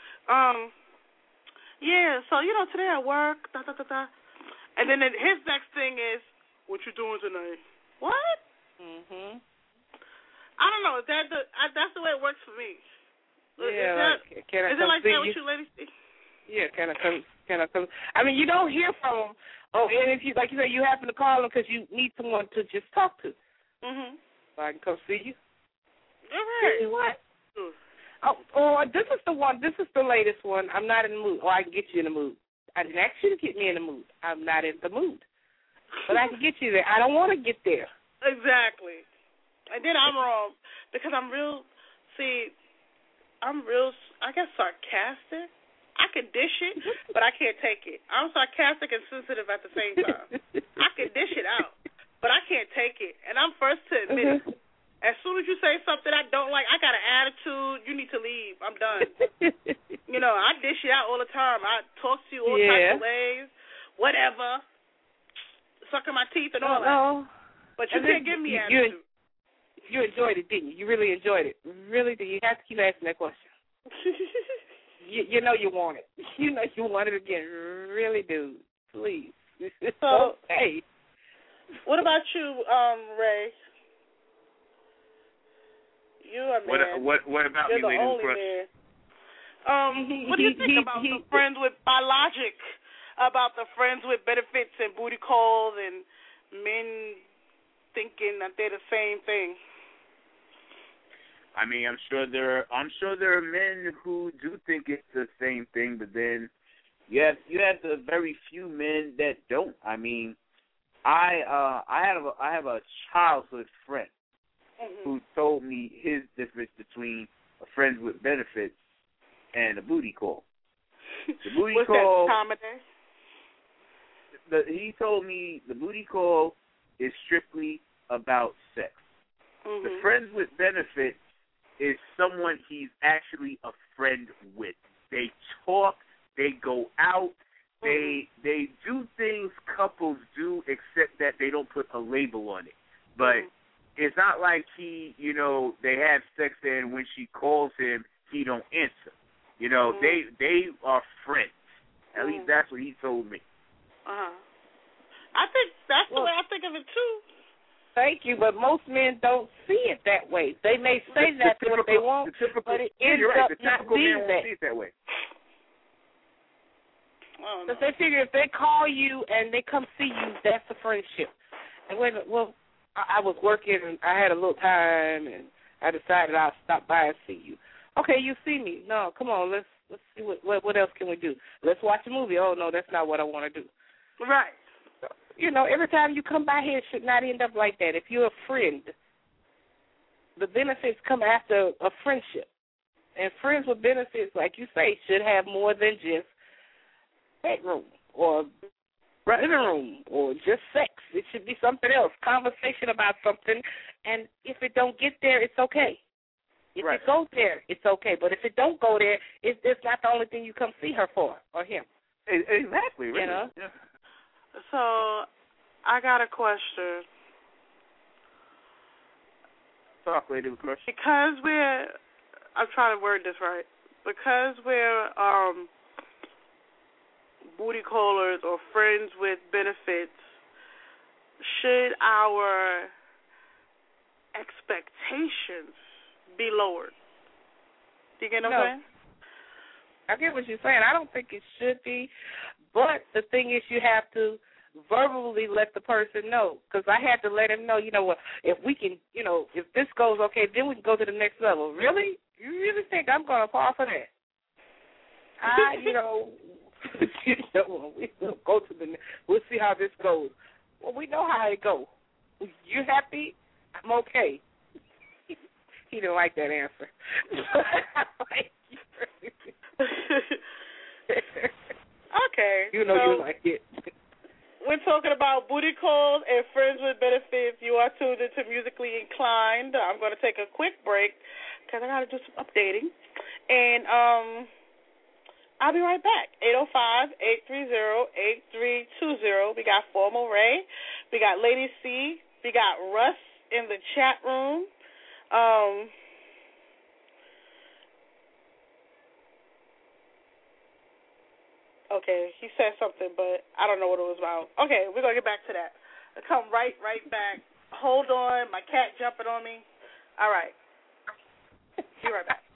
Yeah, so, you know, today at work, And then his next thing is, what you doing tonight? What? Mhm. I don't know. That's the way it works for me. Yeah. Is it like that with you ladies? Yeah, can I come? I mean, you don't hear from them. Oh, and if you, like you say, you happen to call them because you need someone to just talk to. Mhm. So I can come see you. All right. See what? This is the one. This is the latest one. I'm not in the mood. Or I can get you in the mood. I didn't ask you to get me in the mood. I'm not in the mood. But I can get you there. I don't want to get there. Exactly. And then I'm wrong because I'm real, I guess, sarcastic. I can dish it, but I can't take it. I'm sarcastic and sensitive at the same time. I can dish it out, but I can't take it. And I'm first to admit it. As soon as you say something I don't like, I got an attitude, you need to leave. I'm done. You know, I dish it out all the time. I talk to you all types of ways, whatever, sucking my teeth and all that. But you can't give me attitude. You enjoyed it, didn't you? You really enjoyed it. Really did. You have to keep asking that question. you know you want it. You know you want it again. Really do. Please. So, okay. What about you, Ray? You're a man. What about You're me, Lady the only Crush? man. What do you think about the friends with biologic, about the friends with benefits and booty calls and men thinking that they're the same thing? I mean, I'm sure there are men who do think it's the same thing, but then you have the very few men that don't. I mean, I have a childhood friend who told me his difference between a friend with benefits and a booty call. The booty call. What's that time of day? He told me the booty call is strictly about sex. The friends with benefits is someone he's actually a friend with. They talk, they go out, they do things couples do, except that they don't put a label on it. But it's not like they have sex and when she calls him, he don't answer. You know, they are friends. At least that's what he told me. I think that's the way I think of it too. Thank you, but most men don't see it that way. They may say that what they want, but it ends up not being that. See it that way. Because they figure if they call you and they come see you, that's a friendship. And I was working and I had a little time and I decided I'll stop by and see you. Okay, you see me. No, come on, let's see what else can we do. Let's watch a movie. Oh, no, that's not what I want to do. Right. So, every time you come by here, it should not end up like that. If you're a friend, the benefits come after a friendship. And friends with benefits, like you say, should have more than just bedroom or living room or just sex. It should be something else, conversation about something. And if it don't get there, it's okay. If it goes there, it's okay. But if it don't go there, it's not the only thing you come see her for or him. Exactly. Really. You know? Yeah. So, I got a question. Talk, lady, with question. Because I'm trying to word this right. Because we're booty callers or friends with benefits, should our expectations be lowered? Do you get what I'm saying? I get what you're saying. I don't think it should be, but the thing is you have to verbally let the person know, because I had to let him know, you know what, if we can, you know, if this goes okay, then we can go to the next level. Really? You really think I'm going to fall for that? You know, we'll go to we'll see how this goes. Well, we know how it goes. You happy? I'm okay. He didn't like that answer. Okay. You know, you like it. We're talking about booty calls and friends with benefits. You are tuned into Musically Inclined. I'm going to take a quick break because I got to do some updating. And I'll be right back. 805-830-8320. We got Formal Ray. We got Lady C. We got Russ in the chat room. Okay, he said something, but I don't know what it was about. Okay, we're going to get back to that. I'll come right back. Hold on, my cat jumping on me. All right. Be right back.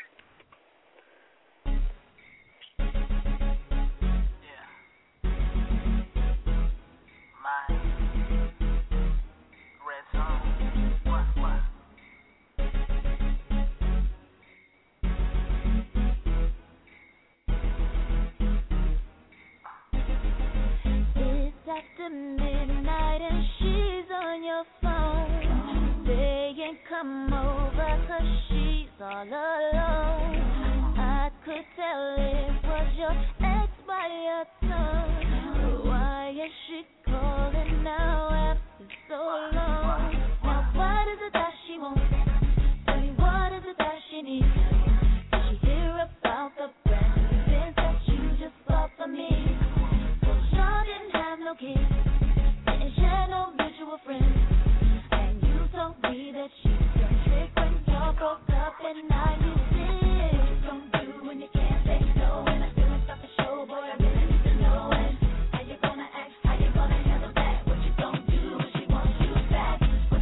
After midnight and she's on your phone, saying come over 'cause she's all alone. I could tell it was your ex by your tone. Why is she calling now after so long? Now what is it that she wants? Tell me what is it that she needs? Did she hear about the brand new things that you just bought for me? Y'all didn't have no kids, didn't share no mutual friends, and you told me that you done trick when y'all broke up, and now you see what you gon' do when you can't say no, and I feel stop the show, boy, I really need to know, and how you gonna act, how you gonna handle that, what you gon' do when she wants you back, what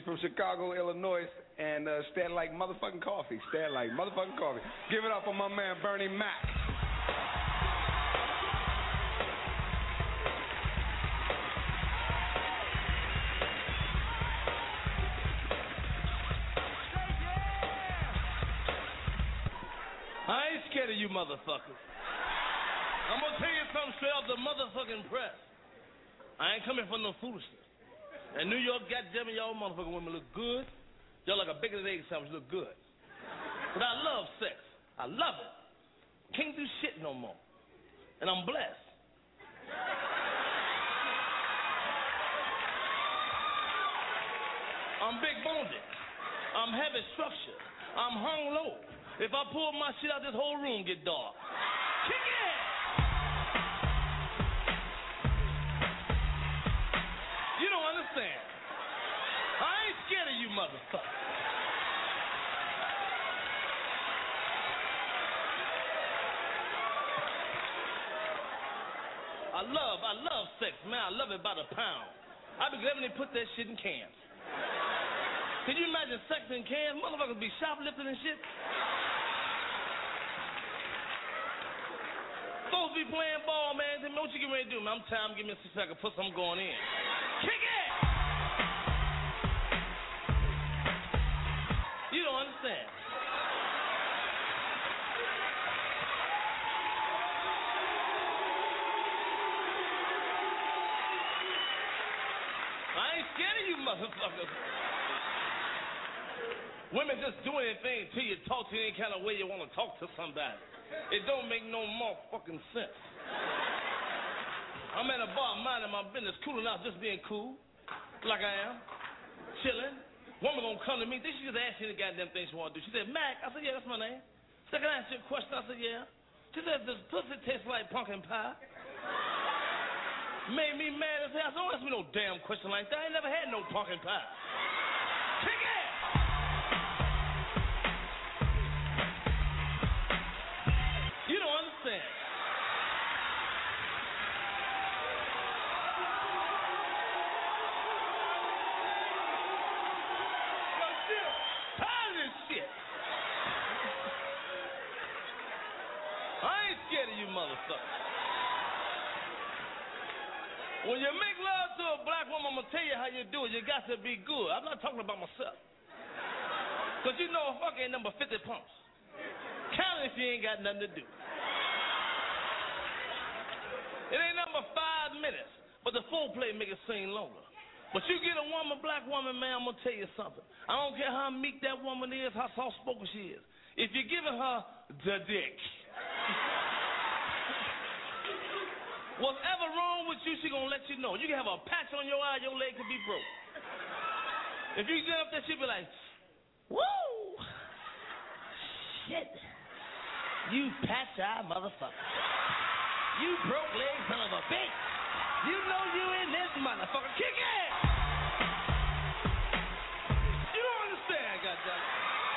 She's from Chicago, Illinois, and stand like motherfucking coffee. Stand like motherfucking coffee. Give it up for my man Bernie Mac. I ain't scared of you motherfuckers. I'm gonna tell you something straight off the motherfucking press. I ain't coming for no foolishness. In New York, goddamn it, y'all motherfucking women look good. Y'all like a bacon and egg sandwich, look good. But I love sex. I love it. Can't do shit no more. And I'm blessed. I'm big boned. I'm heavy structured. I'm hung low. If I pull my shit out, this whole room get dark. Kick it! You don't understand. I ain't scared of you motherfuckers. I love sex, man. I love it by the pound. I be glad when they put that shit in cans. Can you imagine sex in cans? Motherfuckers be shoplifting and shit. Folks be playing ball, man. What you getting ready to do, man? I'm tired. Give me a 6 seconds. Put something going in. Kick it! You don't understand. I ain't scared of you motherfuckers. Women just do anything to you, talk to you any kind of way you want to talk to somebody. It don't make no more fucking sense. I'm at a bar minding my business, cooling out, just being cool, like I am, chilling. Woman gonna come to me, then she just ask me the goddamn thing she want to do. She said, Mac. I said, yeah, that's my name. She said, can I ask you a question? I said, yeah. She said, does pussy taste like pumpkin pie? Made me mad as hell. I said, don't ask me no damn question like that. I ain't never had no pumpkin pie. Kick it! You don't understand. Tired of this shit. I ain't scared of you motherfuckers. When you make love to a black woman, I'm going to tell you how you do it. You got to be good. I'm not talking about myself. Because you know a fuck ain't number 50 pumps. Count it if you ain't got nothing to do. It ain't number 5 minutes, but the foreplay make it seem longer. But you get a woman, black woman, man, I'm going to tell you something. I don't care how meek that woman is, how soft-spoken she is. If you're giving her the dick, whatever wrong with you, she going to let you know. You can have a patch on your eye, your leg could be broke. If you get up there, she'll be like, woo! Shit. You patch-eye motherfucker. You broke leg son of a bitch. You know you in this motherfucker. Kick it! You don't understand, goddammit.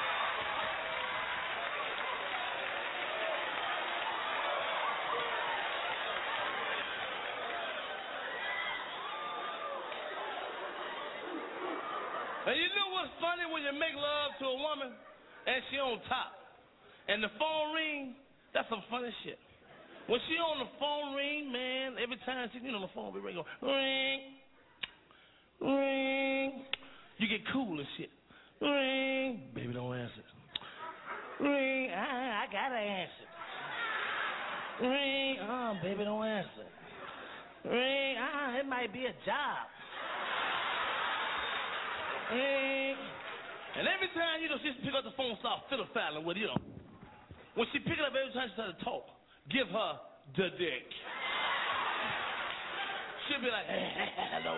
And you know what's funny when you make love to a woman and she on top and the phone ring? That's some funny shit. When she on the phone ring, man, every time she, the phone be ring, ring, ring. You get cool and shit. Ring, baby, don't answer. Ring, I gotta answer. Ring, baby, don't answer. Ring, it might be a job. Ring. And every time, she pick up the phone, start fiddle-faddling with it, When she pick it up every time she starts to talk, give her the dick. She'll be like, hello.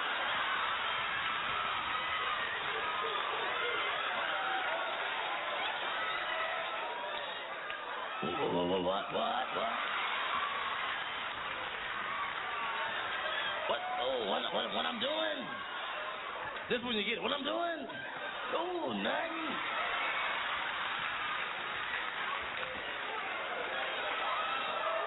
What? What I'm doing? This when you get what I'm doing? Oh, nothing.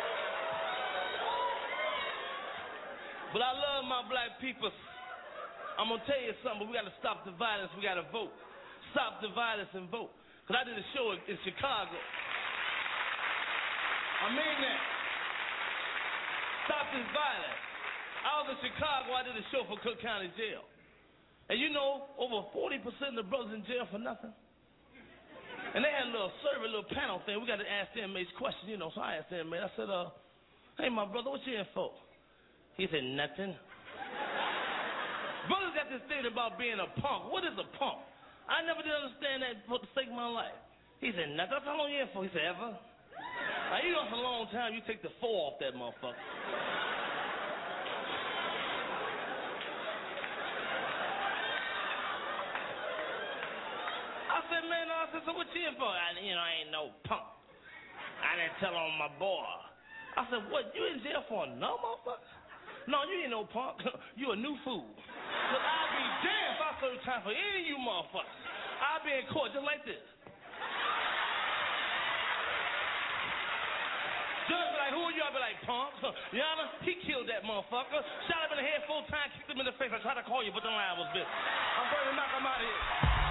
But I love my black people. I'm going to tell you something, but we got to stop the violence. We got to vote. Stop the violence and vote. Because I did a show in Chicago. I mean that. Stop this violence. I was in Chicago. I did a show for Cook County Jail. And you know, over 40% of the brothers in jail for nothing. And they had a little survey, a little panel thing. We got to ask the inmates questions, you know. So I asked the inmate. I said, hey, my brother, what you in for? He said, nothing. Brothers got this thing about being a punk. What is a punk? I never did understand that for the sake of my life. He said, nothing. That's how long you in for? He said, ever? Now, you know, for a long time, you take the 4 off that motherfucker. I said, man, I said, so what you in for? I ain't no punk. I didn't tell on my boy. I said, what, you in jail for no motherfucker? No, you ain't no punk. You a new fool. Cause I'll be damned if I serve time for any of you motherfuckers. I'll be in court just like this. Judge be like, who are you? I'll be like, punk. Your Honor, he killed that motherfucker. Shot him in the head 4 times, kicked him in the face. I tried to call you, but the line was busy. I'm ready to knock him out of here.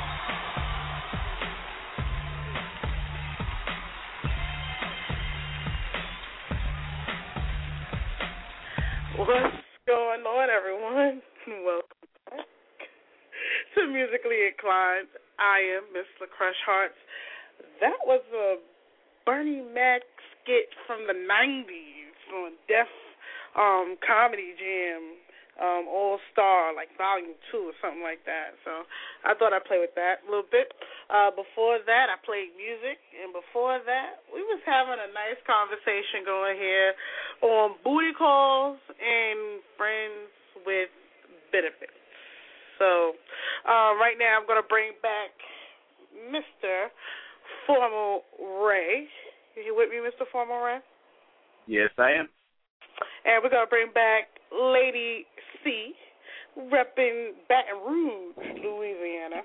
What's going on, everyone? Welcome back to Musically Inclined. I am Miss LaCrush Hearts. That was a Bernie Mac skit from the 90s on Def Comedy Jam All-Star, like Volume 2 or something like that. So I thought I'd play with that a little bit. Before that, I played music, and before that, we was having a nice conversation going here on booty calls and friends with benefits. So right now, I'm going to bring back Mr. Formal Ray. Are you with me, Mr. Formal Ray? Yes, I am. And we're going to bring back Lady C, repping Baton Rouge, Louisiana.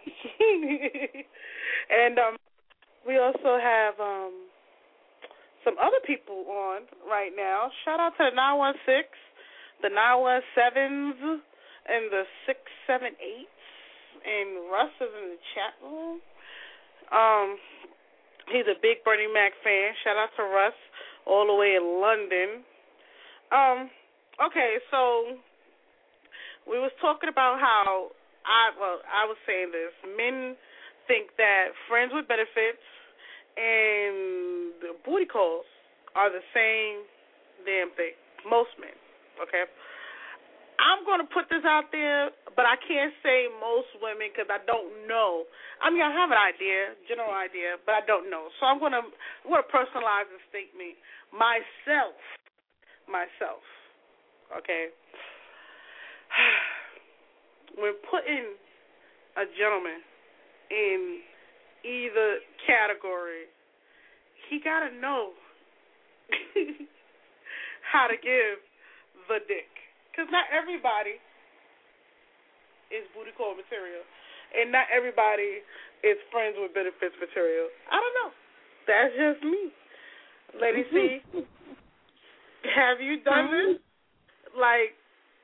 And we also have some other people on right now. Shout out to the 916, the 917s, and the 678s. And Russ is in the chat room. He's a big Bernie Mac fan. Shout out to Russ, all the way in London. Okay, so we was talking about how I was saying this. Men think that friends with benefits and booty calls are the same damn thing. Most men, okay? I'm going to put this out there, but I can't say most women because I don't know. I mean, I have an idea, general idea, but I don't know. So I'm going to personalize this statement myself, okay? When putting a gentleman in either category, he got to know how to give the dick. Because not everybody is booty call material, and not everybody is friends with benefits material. I don't know. That's just me. Lady C, have you done this? Like,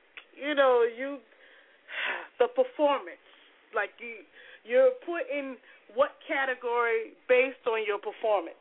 the performance. Like, you're put in what category based on your performance?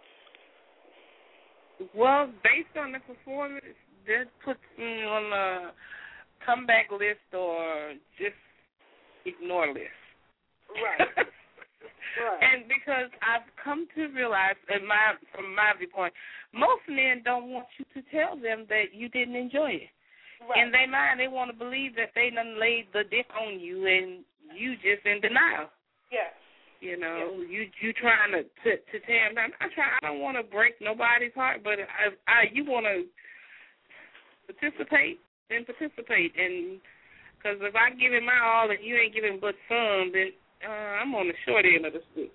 Well, based on the performance, that puts me on a comeback list or just ignore list. Right. Right. And because I've come to realize, from my viewpoint, most men don't want you to tell them that you didn't enjoy it. Right. In their mind, they want to believe that they done laid the dick on you and you just in denial. Yes. You trying to tear them down. I don't want to break nobody's heart, but you want to participate, then participate. And because if I give it my all and you ain't giving but some, then I'm on the short end of the stick.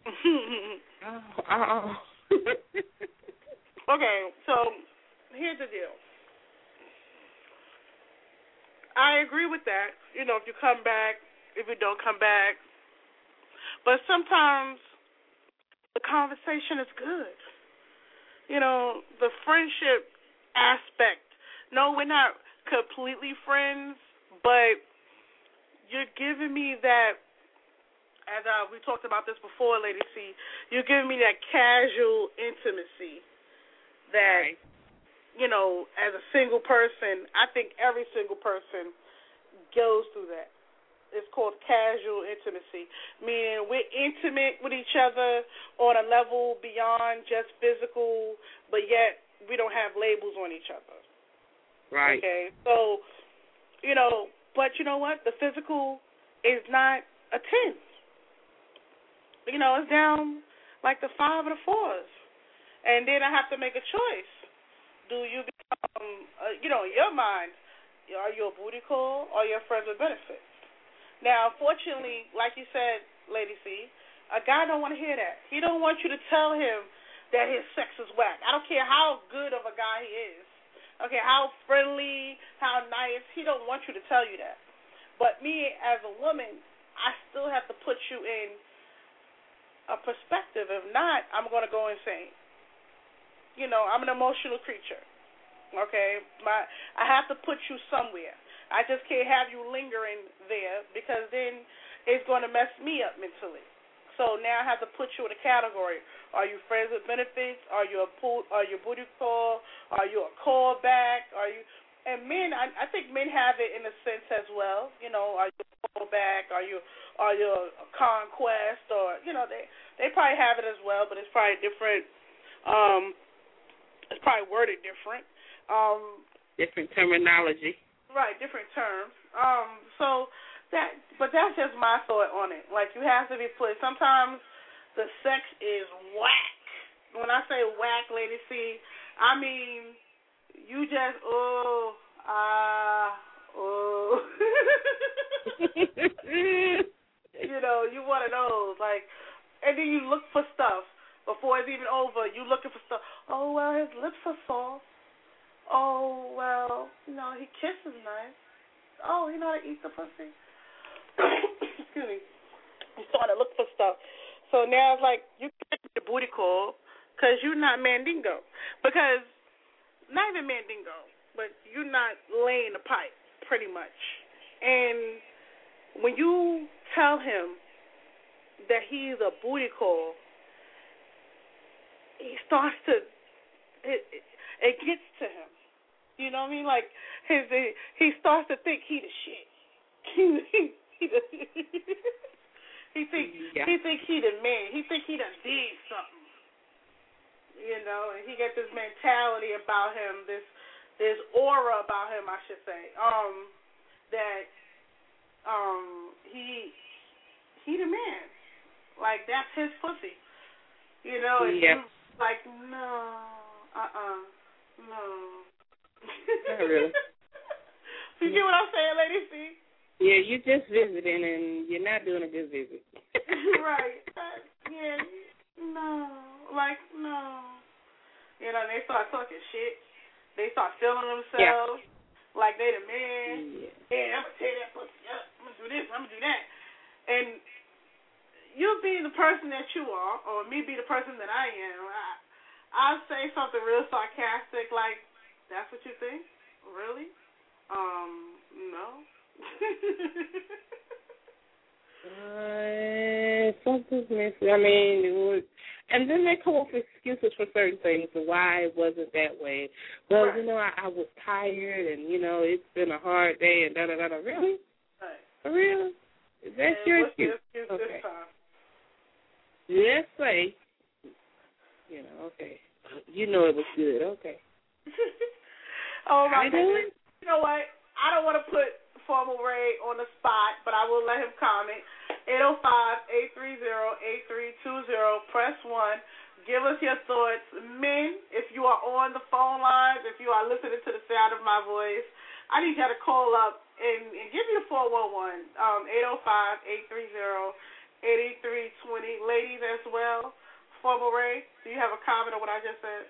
Okay, so here's the deal. I agree with that. If you come back, if you don't come back. But sometimes the conversation is good. The friendship aspect. No, we're not completely friends, but you're giving me that, as we talked about this before, Lady C, you're giving me that casual intimacy that, you know, as a single person, I think every single person goes through that. It's called casual intimacy, meaning we're intimate with each other on a level beyond just physical, but yet we don't have labels on each other. Right. Okay, so, you know, but you know what? The physical is not a 10. You know, it's down like the 5 or the 4s. And then I have to make a choice. Do you become, you know, in your mind, are you a booty call or you're friends with benefits? Now, unfortunately, like you said, Lady C, a guy don't want to hear that. He don't want you to tell him that his sex is whack. I don't care how good of a guy he is. Okay, how friendly, how nice. He don't want you to tell you that. But me, as a woman, I still have to put you in a perspective. If not, I'm going to go insane. You know, I'm an emotional creature. Okay? I have to put you somewhere. I just can't have you lingering there because then it's going to mess me up mentally. So now I have to put you in a category. Are you friends with benefits? Are you booty call? Are you a callback? Are you? And men, I think men have it in a sense as well. You know, are you a callback? Are you a conquest? Or you know, they probably have it as well, but it's probably different. It's probably worded different. Different terminology. Right, different terms. But that's just my thought on it. Like, you have to be put. Sometimes the sex is whack. When I say whack, Lady C, I mean you just you know, you one of those like, and then you look for stuff before it's even over. You looking for stuff. Oh well, his lips are soft. Oh, well, no, he kisses nice. Oh, you know how to eat the pussy? Excuse me. You're starting to look for stuff. So now it's like, you can't get the booty call because you're not mandingo. Because, not even mandingo, but you're not laying the pipe, pretty much. And when you tell him that he's a booty call, he starts to, it gets to him. You know what I mean? Like he starts to think he the shit. He think he the man. He think he done did something. You know, and he got this mentality about him, this aura about him, I should say. That he the man. Like that's his pussy. You know, and you like no, no. Not really. You get what I'm saying, Lady C? Yeah, you're just visiting and you're not doing a good visit. Right. Yeah. No. Like, no. You know, they start talking shit. They start feeling themselves like they the man. Yeah, I'm going to tear that pussy up. I'm going to do this. I'm going to do that. And you being the person that you are, or me be the person that I am, I'll say something real sarcastic like, that's what you think? Really? No. Something's missing. I mean, and then they come up with excuses for certain things and why it wasn't that way. Well, you know, I was tired and, you know, it's been a hard day and da-da-da-da. Really? Right. For real? That's your excuse? Okay. Let's say, you know, okay. You know it was good. Okay. Oh, my goodness. You know what? I don't want to put Formal Ray on the spot, but I will let him comment. 805-830-8320. Press 1. Give us your thoughts. Men, if you are on the phone lines, if you are listening to the sound of my voice, I need you to call up and give me the 411. 805-830-8320. Ladies as well. Formal Ray, do you have a comment on what I just said?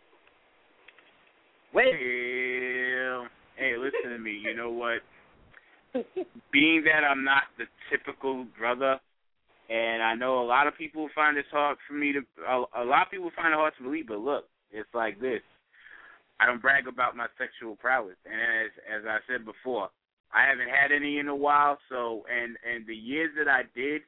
Well, hey, listen to me. You know what? Being that I'm not the typical brother, and I know a lot of people find this hard for me to, a lot of people find it hard to believe, but look, it's like this. I don't brag about my sexual prowess, and as I said before, I haven't had any in a while. So, and the years that I did,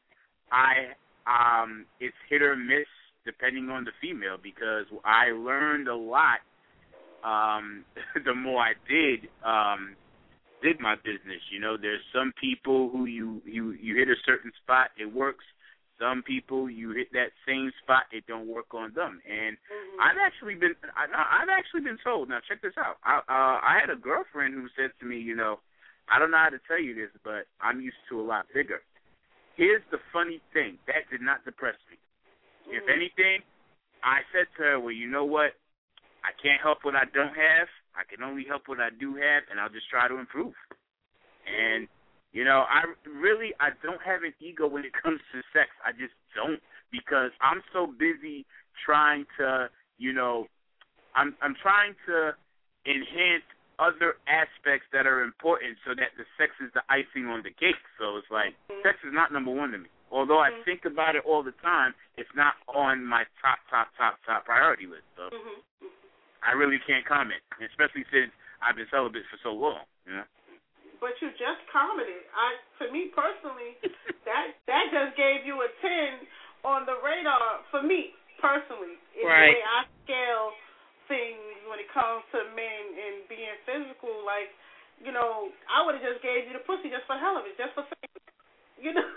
it's hit or miss depending on the female, because I learned a lot the more I did my business. You know, there's some people who you hit a certain spot, it works. Some people, you hit that same spot, it don't work on them. And I've actually been told. Now check this out. I had a girlfriend who said to me, you know, I don't know how to tell you this, but I'm used to a lot bigger. Here's the funny thing. That did not depress me. If anything, I said to her, well, you know what? I can't help what I don't have. I can only help what I do have, and I'll just try to improve. And you know, I don't have an ego when it comes to sex. I just don't, because I'm so busy trying to, you know, I'm trying to enhance other aspects that are important so that the sex is the icing on the cake. So it's like, sex is not number one to me. Although I think about it all the time, it's not on my top priority list. So I really can't comment, especially since I've been celibate for so long, you know. But you just commented. To me personally, that just gave you a 10 on the radar for me personally. It's right. the way I scale things when it comes to men and being physical. Like, you know, I would have just gave you the pussy just for the hell of it, just for saying, you know.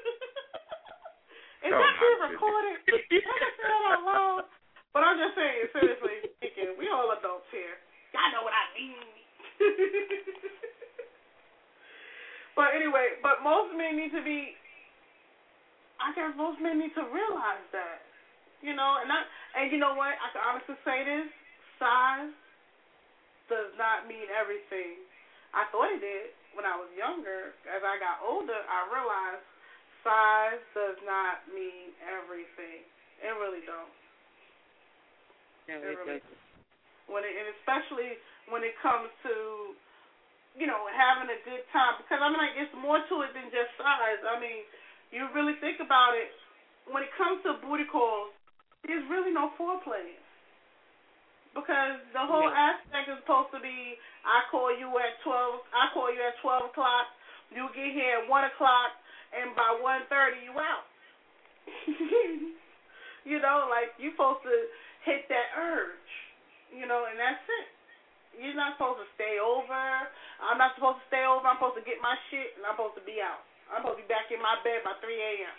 Is that being recorded? I just say that out loud. But I'm just saying, seriously speaking, we all adults here. Y'all know what I mean. But anyway, most men need to realize that, you know, and you know what, I can honestly say this, size does not mean everything. I thought it did when I was younger. As I got older, I realized size does not mean everything. It really don't. No, it really doesn't. And especially when it comes to, you know, having a good time. Because, I mean, like, it's more to it than just size. I mean, you really think about it, when it comes to booty calls, there's really no foreplay. Because the whole aspect is supposed to be, I call you at 12 o'clock, you get here at 1 o'clock, and by 1:30 you out. You know, like, you're supposed to hit that urge, you know, and that's it. You're not supposed to stay over. I'm not supposed to stay over. I'm supposed to get my shit, and I'm supposed to be out. I'm supposed to be back in my bed by 3 a.m.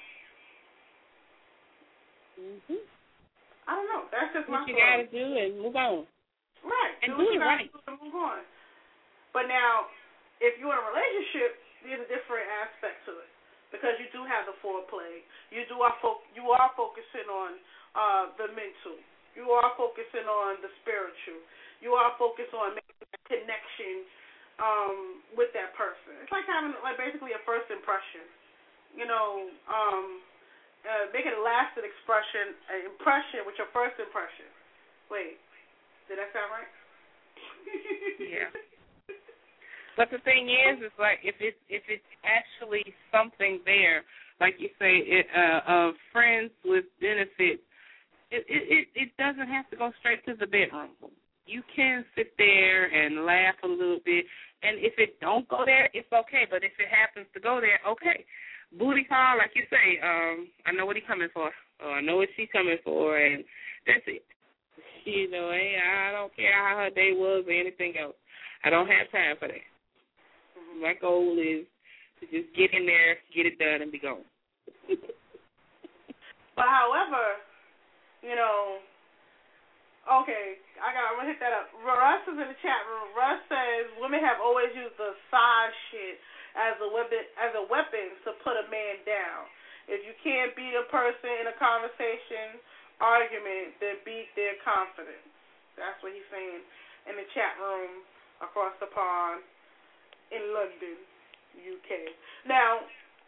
I don't know. That's just my what you got to do is move on. Right. And do it right. And move on. But now, if you're in a relationship, there's a different aspect to it, because you do have the foreplay. You are focusing on the mental. You are focusing on the spiritual. You are focused on making a connection with that person. It's like having, like, basically a first impression. You know, making a lasting impression with your first impression. Wait, did that sound right? Yeah. But the thing is like if it's actually something there, like you say, friends with benefits, it doesn't have to go straight to the bedroom. You can sit there and laugh a little bit, and if it don't go there, it's okay. But if it happens to go there, okay. Booty call, like you say, I know what he's coming for, or I know what she's coming for, and that's it. You know, I don't care how her day was or anything else. I don't have time for that. My goal is to just get in there, get it done, and be gone. But however, you know, okay, I'm going to hit that up. Russ is in the chat room. Russ says women have always used the size shit as a weapon to put a man down. If you can't beat a person in a conversation, argument, then beat their confidence. That's what he's saying in the chat room across the pond in London, UK. Now,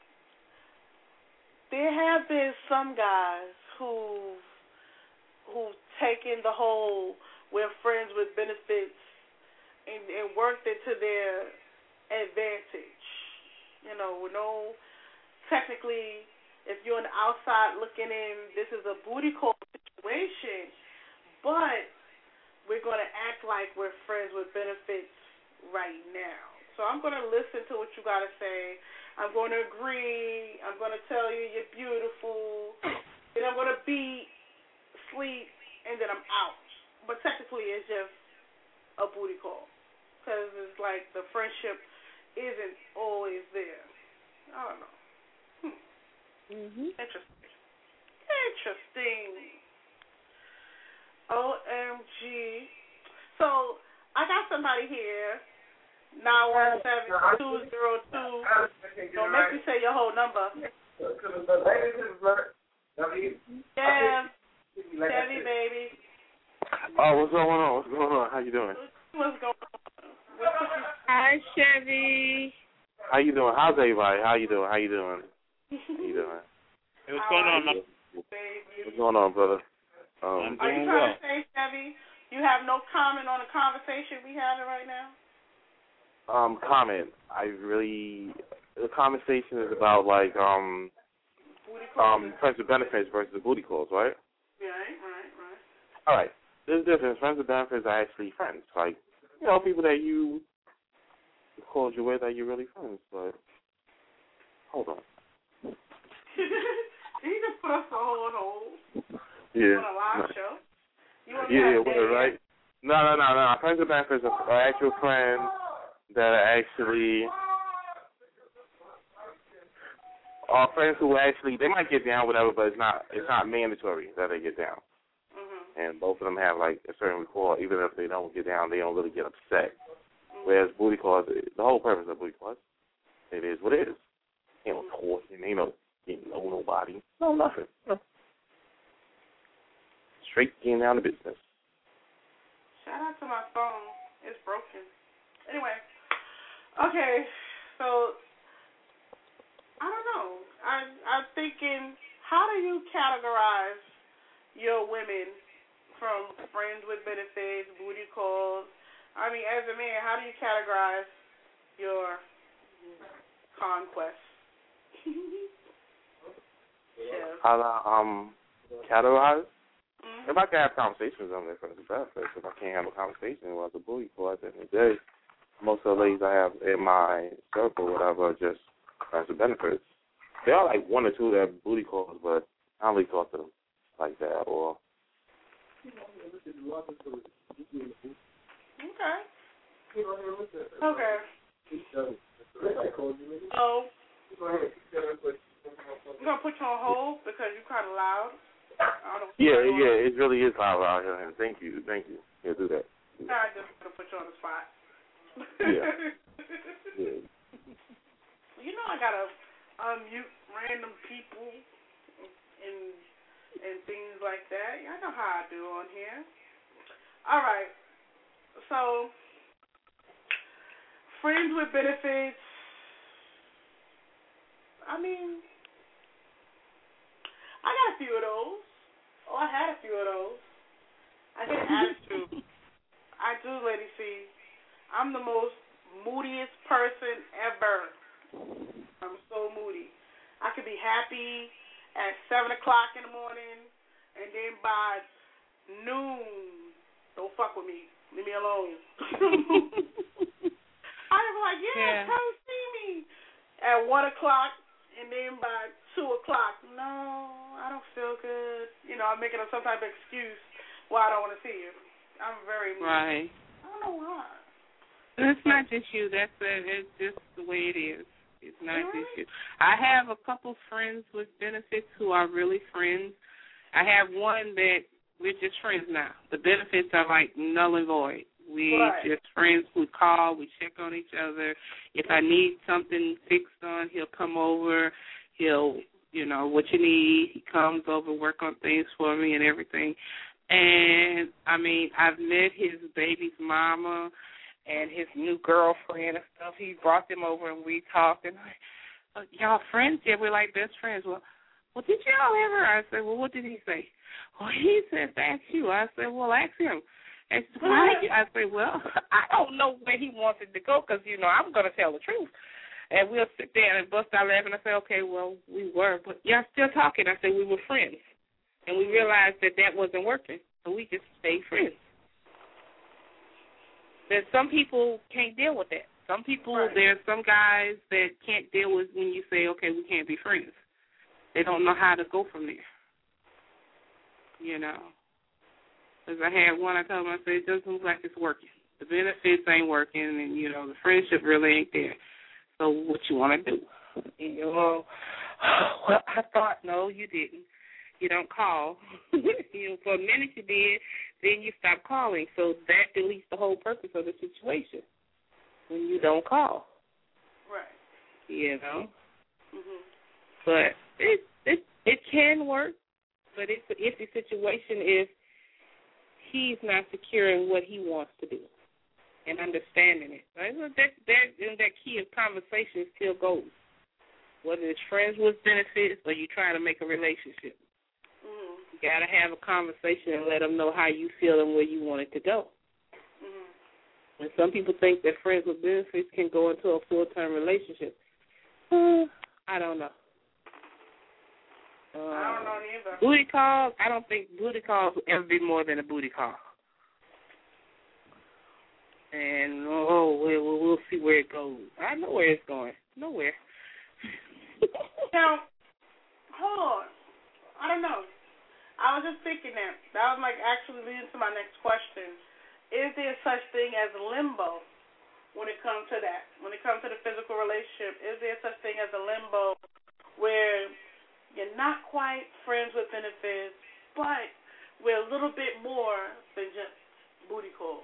there have been some guys who've taken the whole we're friends with benefits and worked it to their advantage. You know, technically, if you're on the outside looking in, this is a booty call situation, but we're going to act like we're friends with benefits right now. So I'm going to listen to going to agree. I'm going to tell you you're beautiful. Then I'm going to beat, sleep, and then I'm out. But technically, it's just a booty call. Because it's like the friendship isn't always there. I don't know. Interesting. OMG. So, I got somebody here. 917-202. Don't make me say your whole number. Yeah. Chevy, baby. Oh, what's going on? What's going on? How you doing? What's going on? Hi, Chevy. How you doing? How's everybody? How you doing? Hey, what's going on? What's going on, brother? I'm Are you doing trying well. to say, Chevy, you have no comment on the conversation we having right now? Comment. The conversation is about like friends with benefits versus booty calls, right? Right. All right. There's a difference. Friends with benefits are actually friends. Like, people that you calls you with that you're really friends. But hold on. He just put us all on hold. Yeah. On a live show. Right? No. Friends with benefits are actual friends that are actually are friends who actually they might get down, whatever, but it's not mandatory that they get down. And both of them have like a certain rapport. Even if they don't get down, they don't really get upset. Whereas booty calls, the whole purpose of booty calls, it is what it is. Ain't no talking, ain't no getting know nobody, no nothing. No. Straight getting down to business. Shout out to my phone. It's broken. Anyway, okay, so I don't know. I'm thinking, how do you categorize your women from friends with benefits, booty calls? I mean, as a man, how do you categorize your conquest? How do I categorize? If I can have conversations on their friends with benefits, if I can't have a conversation about the booty call at the end of the day, most of the ladies I have in my circle, whatever, are just friends with benefits. There are like one or two that have booty calls, but I don't really talk to them like that. Or Okay. So, I'm going to put you on hold because you're kind of loud. Yeah, it really is loud out here. Thank you. Yeah, do that. I just going to put you on the spot. Yeah. You know I got to unmute random people and things like that. I know how I do on here. All right. So, friends with benefits. I mean, I got a few of those. Oh, I had a few of those. I get an attitude. I do, Lady C. I'm the most moodiest person ever. I'm so moody. I could be happy at 7 o'clock in the morning, and then by noon, don't fuck with me. Leave me alone. I was like, come see me at 1 o'clock, and then by 2 o'clock, no, I don't feel good. I'm making up some type of excuse why I don't want to see you. I'm very moody. Right. I don't know why. It's not just you. It's just the way it is. It's not just you. I have a couple friends with benefits who are really friends. I have one that we're just friends now. The benefits are like null and void. We just friends. We call. We check on each other. If I need something fixed on, he'll come over. He'll, what you need. He comes over, work on things for me and everything. And, I mean, I've met his baby's mama and his new girlfriend and stuff. He brought them over and we talked. And y'all friends? Yeah, we're like best friends. Well, did y'all ever? I said, well, what did he say? Well, he said, that's you. I said, well, ask him. And she said, why? I said, well, I don't know where he wanted to go because, I'm going to tell the truth. And we'll sit there and bust our laughing and I say, okay, well, we were. But y'all still talking. I said, we were friends. And we realized that wasn't working. So we just stayed friends. That some people can't deal with that. Some people, there's some guys that can't deal with when you say, okay, we can't be friends. They don't know how to go from there. You know. Because I had one, I told him, I said, it doesn't look like it's working. The benefits ain't working, and, you know, the friendship really ain't there. So what you want to do? And you go, well, I thought, no, you didn't. You don't call. You know, for a minute you did, then you stop calling. So that deletes the whole purpose of the situation when you don't call. Right. You know? Mhm. But it can work, but it's an iffy situation if he's not securing what he wants to do and understanding it. Right? So that key of conversation still goes, whether it's friends with benefits or you trying to make a relationship. Mhm. You got to have a conversation and let them know how you feel and where you want it to go. Mhm. And some people think that friends with benefits can go into a full-term relationship. I don't know. I don't know either. Booty calls, I don't think booty calls will ever be more than a booty call. And, we'll see where it goes. I know where it's going. Nowhere. Now, hold on. I don't know. I was just thinking that. That was like actually leading to my next question. Is there such thing as limbo when it comes to that? When it comes to the physical relationship, is there such thing as a limbo where you're not quite friends with benefits, but we're a little bit more than just booty calls?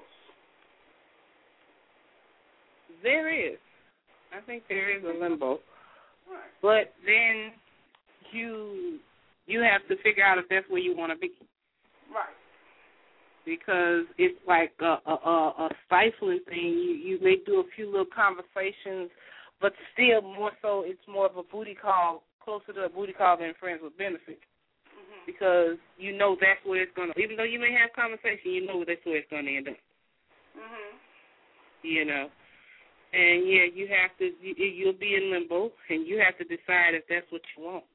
There is. I think there is a limbo. Right. But then you have to figure out if that's where you want to be. Right. Because it's like a stifling thing. You may do a few little conversations, but still more so it's more of a booty call, closer to a booty call than friends with benefits. Mm-hmm. Because you know that's where it's going to, even though you may have conversation, you know that's where it's going to end up. Mm-hmm. You know. And, yeah, you have to, you'll be in limbo, and you have to decide if that's what you want.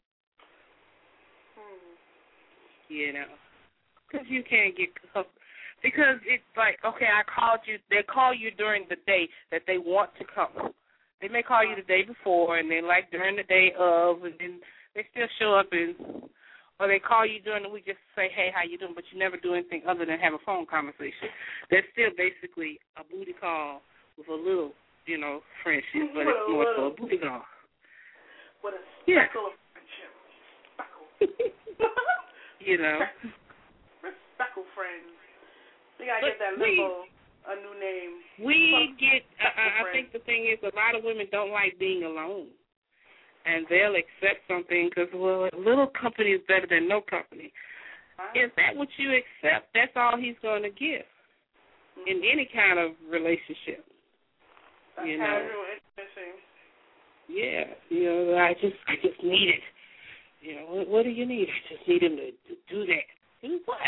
You know. Because you can't get caught. Because it's like, okay, I called you, they call you during the day that they want to come. They may call you the day before, and then like during the day of, and then they still show up, or they call you during the week just to say, hey, how you doing, but you never do anything other than have a phone conversation. That's still basically a booty call with a little, you know, friendship, but it's more so a booty call. With a speckle of friendship. Speckle. You know. Speckle friends. We got to get that limbo a new name. I think the thing is a lot of women don't like being alone. And they'll accept something because, well, a little company is better than no company. Is that what you accept? That's all he's going to give in any kind of relationship. That's you know. Interesting. Yeah, you know, I just need it. You know, what do you need? I just need him to do that. Do what?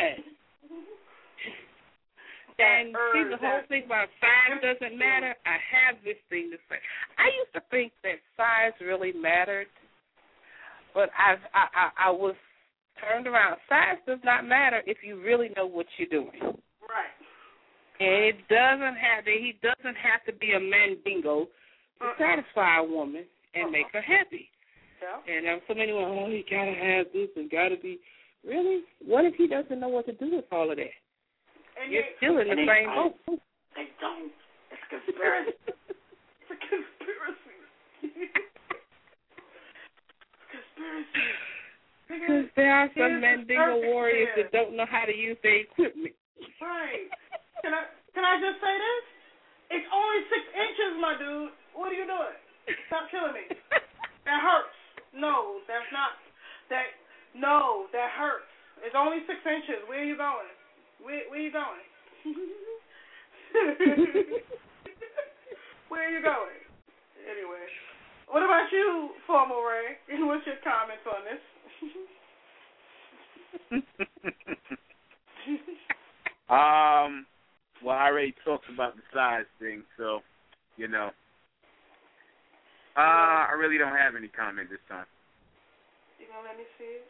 And see, the whole thing about size doesn't matter. I have this thing to say. I used to think that size really mattered, but I was turned around. Size does not matter if you really know what you're doing. Right. And he doesn't have to be a mandingo to satisfy a woman and make her happy. Yeah. And so many women, you gotta have this and gotta be. Really? What if he doesn't know what to do with all of that? And you're still in the same boat. They don't. It's a conspiracy. It's a conspiracy. Conspiracy. Because there are some mandingo warriors that don't know how to use their equipment. Right. Can I just say this? It's only 6 inches, my dude. What are you doing? Stop killing me. That hurts. No, that's not. No, that hurts. It's only 6 inches. Where are you going? Where are you going? Where are you going? Anyway, what about you, Formal Ray? What's your comments on this? Well, I already talked about the size thing, so, you know. I really don't have any comment this time. You gonna let me see it?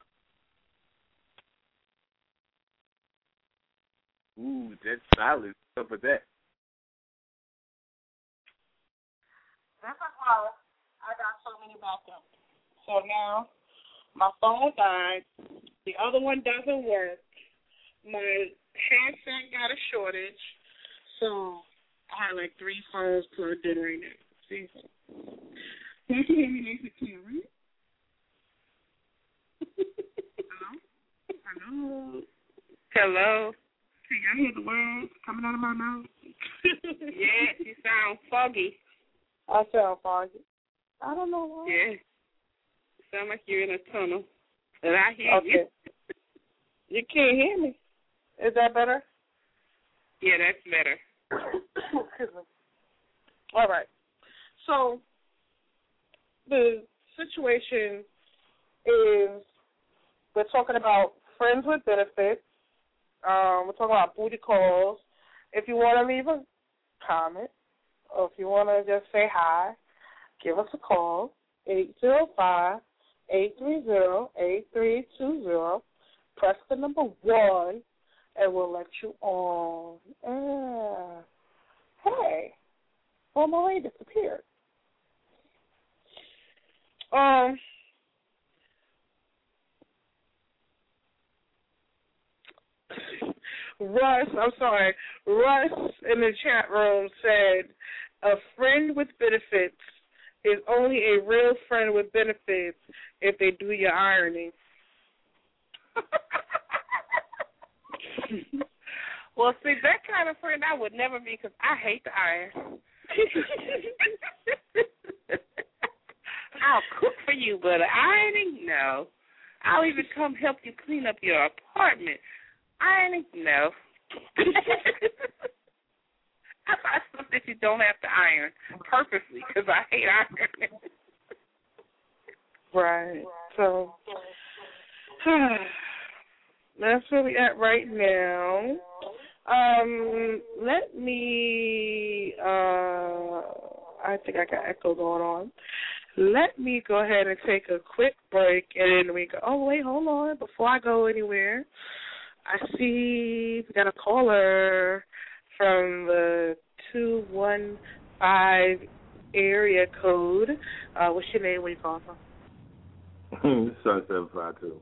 Ooh, dead silence. up with that? This is why I got so many backups. So now my phone died. The other one doesn't work. My handset got a shortage. So I have like 3 phones plugged in right now. See? You can hear me nice and clear, right? Hello? Hello? Can y'all hear the words coming out of my mouth? Yeah, you sound foggy. I sound foggy. I don't know why. Yeah. You sound like you're in a tunnel. And I hear you. You can't hear me. Is that better? Yeah, that's better. All right. So the situation is we're talking about friends with benefits. We're talking about booty calls. If you want to leave a comment or if you want to just say hi, give us a call, 805-830-8320. Press the number 1, and we'll let you on. Hey, Malay disappeared. Russ in the chat room said, a friend with benefits is only a real friend with benefits if they do your ironing. Well, see, that kind of friend I would never be because I hate to iron. I'll cook for you, but ironing, no. I'll even come help you clean up your apartment. Ironing, no. I buy stuff that you don't have to iron purposely because I hate ironing. Right. So that's where we at right now. Let me, I think I got echo going on. Let me go ahead and take a quick break, and then we go, oh, wait, hold on. Before I go anywhere, I see we got a caller from the 215 area code. What's your name? Where you calling from? 752.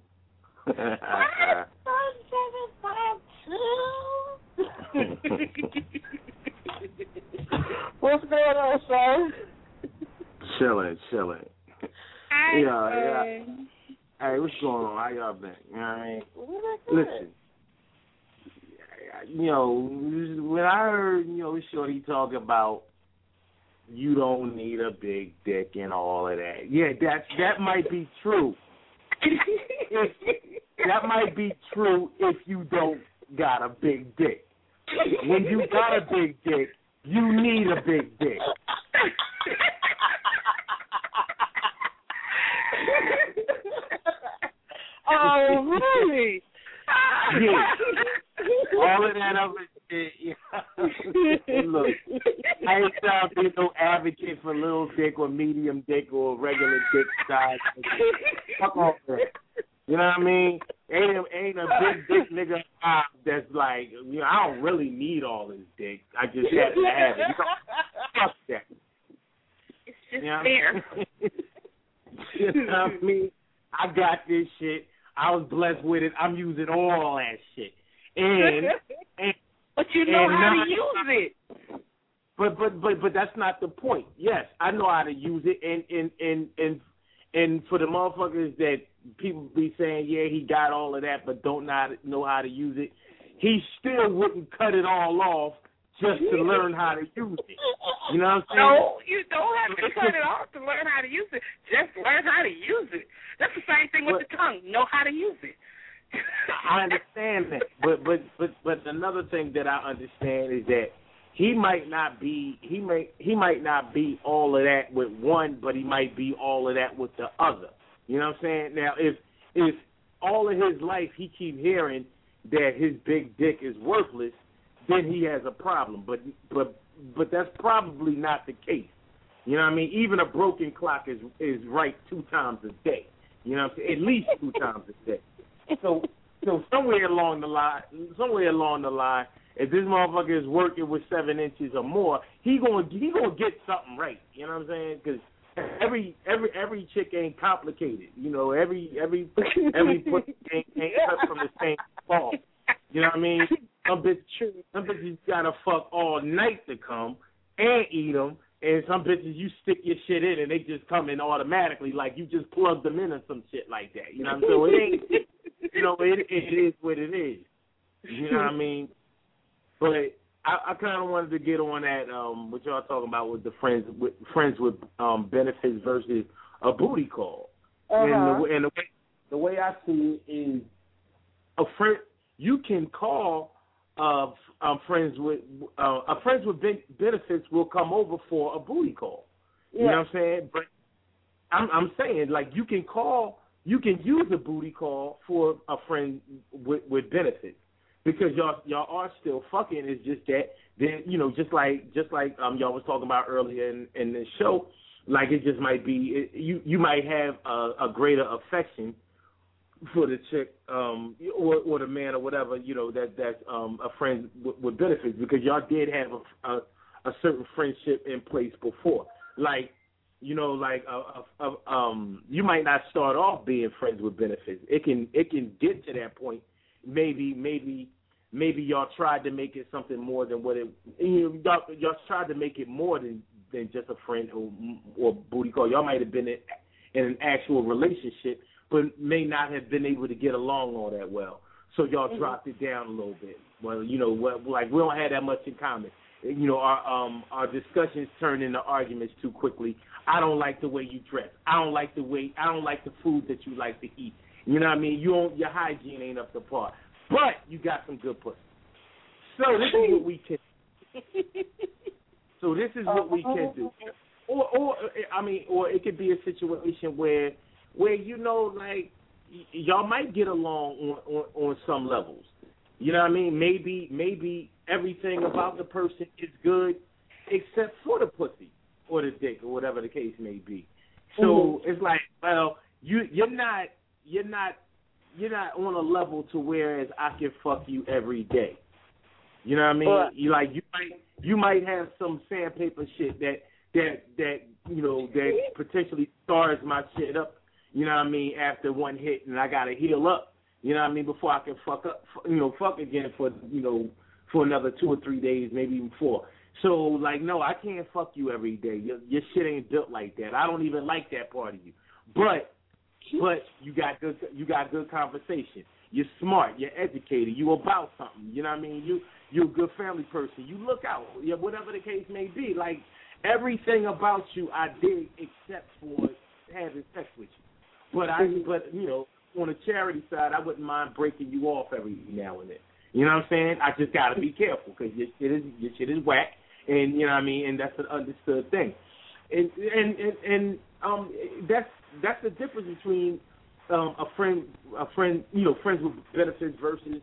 752. What's going on, son? Chilling. Hi, Yeah. Hey, what's going on? How y'all been? You know what I mean? Listen, when I heard, Shorty talk about you don't need a big dick and all of that, yeah, that might be true. That might be true if you don't got a big dick. When you got a big dick, you need a big dick. Oh, really? Yeah. All of that other shit. Yeah. Look, I ain't trying to be no advocate for little dick or medium dick or regular dick size. Fuck off that. You know what I mean? Ain't a big dick nigga that's like, I don't really need all this dick. I just have to have it. Fuck that. It's just fair. You know what I mean? I got this shit. I was blessed with it. I'm using all that shit. But you know how to use it. But that's not the point. Yes, I know how to use it, and for the motherfuckers that people be saying, yeah, he got all of that, but don't know how to use it, he still wouldn't cut it all off just to learn how to use it. You know what I'm saying? No, you don't have to cut it off to learn how to use it. Just learn how to use it. That's the same thing with the tongue. Know how to use it. I understand that, but another thing that I understand is that he might not be all of that with one, but he might be all of that with the other. You know what I'm saying? Now, if all of his life he keep hearing that his big dick is worthless, then he has a problem. But that's probably not the case. You know what I mean? Even a broken clock is right 2 times a day. You know what I'm saying? At least 2 times a day. So somewhere along the line, if this motherfucker is working with 7 inches or more, he gonna get something right. You know what I'm saying? Because every chick ain't complicated. You know, every pussy ain't cut from the same cloth. You know what I mean? Some bitches gotta fuck all night to come and eat them, and some bitches you stick your shit in and they just come in automatically, like you just plug them in or some shit like that. You know what I'm saying? So it ain't. You know, it is what it is. You know what I mean? But I kind of wanted to get on that what y'all talking about with the friends with benefits versus a booty call. And the way I see it is a friend. You can call friends with benefits will come over for a booty call. You know what I'm saying? But I'm saying, like, you can use a booty call for a friend with benefits because y'all are still fucking. It's just that then, you know, just like y'all was talking about earlier in the show, like it just might be you might have a greater affection for the chick or the man or whatever, you know, that's a friend with benefits because y'all did have a certain friendship in place before. Like, you know, like you might not start off being friends with benefits. It can get to that point. Maybe y'all tried to make it something more than what it. You know, y'all tried to make it more than just a friend or booty call. Y'all might have been in an actual relationship, but may not have been able to get along all that well. So y'all dropped it down a little bit. Well, you know, like we don't have that much in common. You know, our discussions turn into arguments too quickly. I don't like the way you dress. I don't like the food that you like to eat. You know what I mean? Your hygiene ain't up to par. But you got some good pussy. So this is what we can do. Or it could be a situation where you know, like, y'all might get along on some levels. You know what I mean? Maybe everything about the person is good except for the pussy or the dick or whatever the case may be. So it's like, well, you're not on a level to whereas I can fuck you every day. You know what I mean? You might have some sandpaper shit that you know that potentially stars my shit up. You know what I mean? After one hit, and I gotta heal up. You know what I mean? Before I can fuck again for another 2 or 3 days, maybe even 4. So like, no, I can't fuck you every day. Your shit ain't built like that. I don't even like that part of you. But you got good conversation. You're smart. You're educated. You about something. You know what I mean? You're a good family person. You look out. Whatever the case may be. Like, everything about you I dig except for having sex with you. But you know, on the charity side, I wouldn't mind breaking you off every now and then. You know what I'm saying? I just got to be careful because your shit is whack, and you know what I mean. And that's an understood thing. And that's the difference between a friend, you know, friends with benefits versus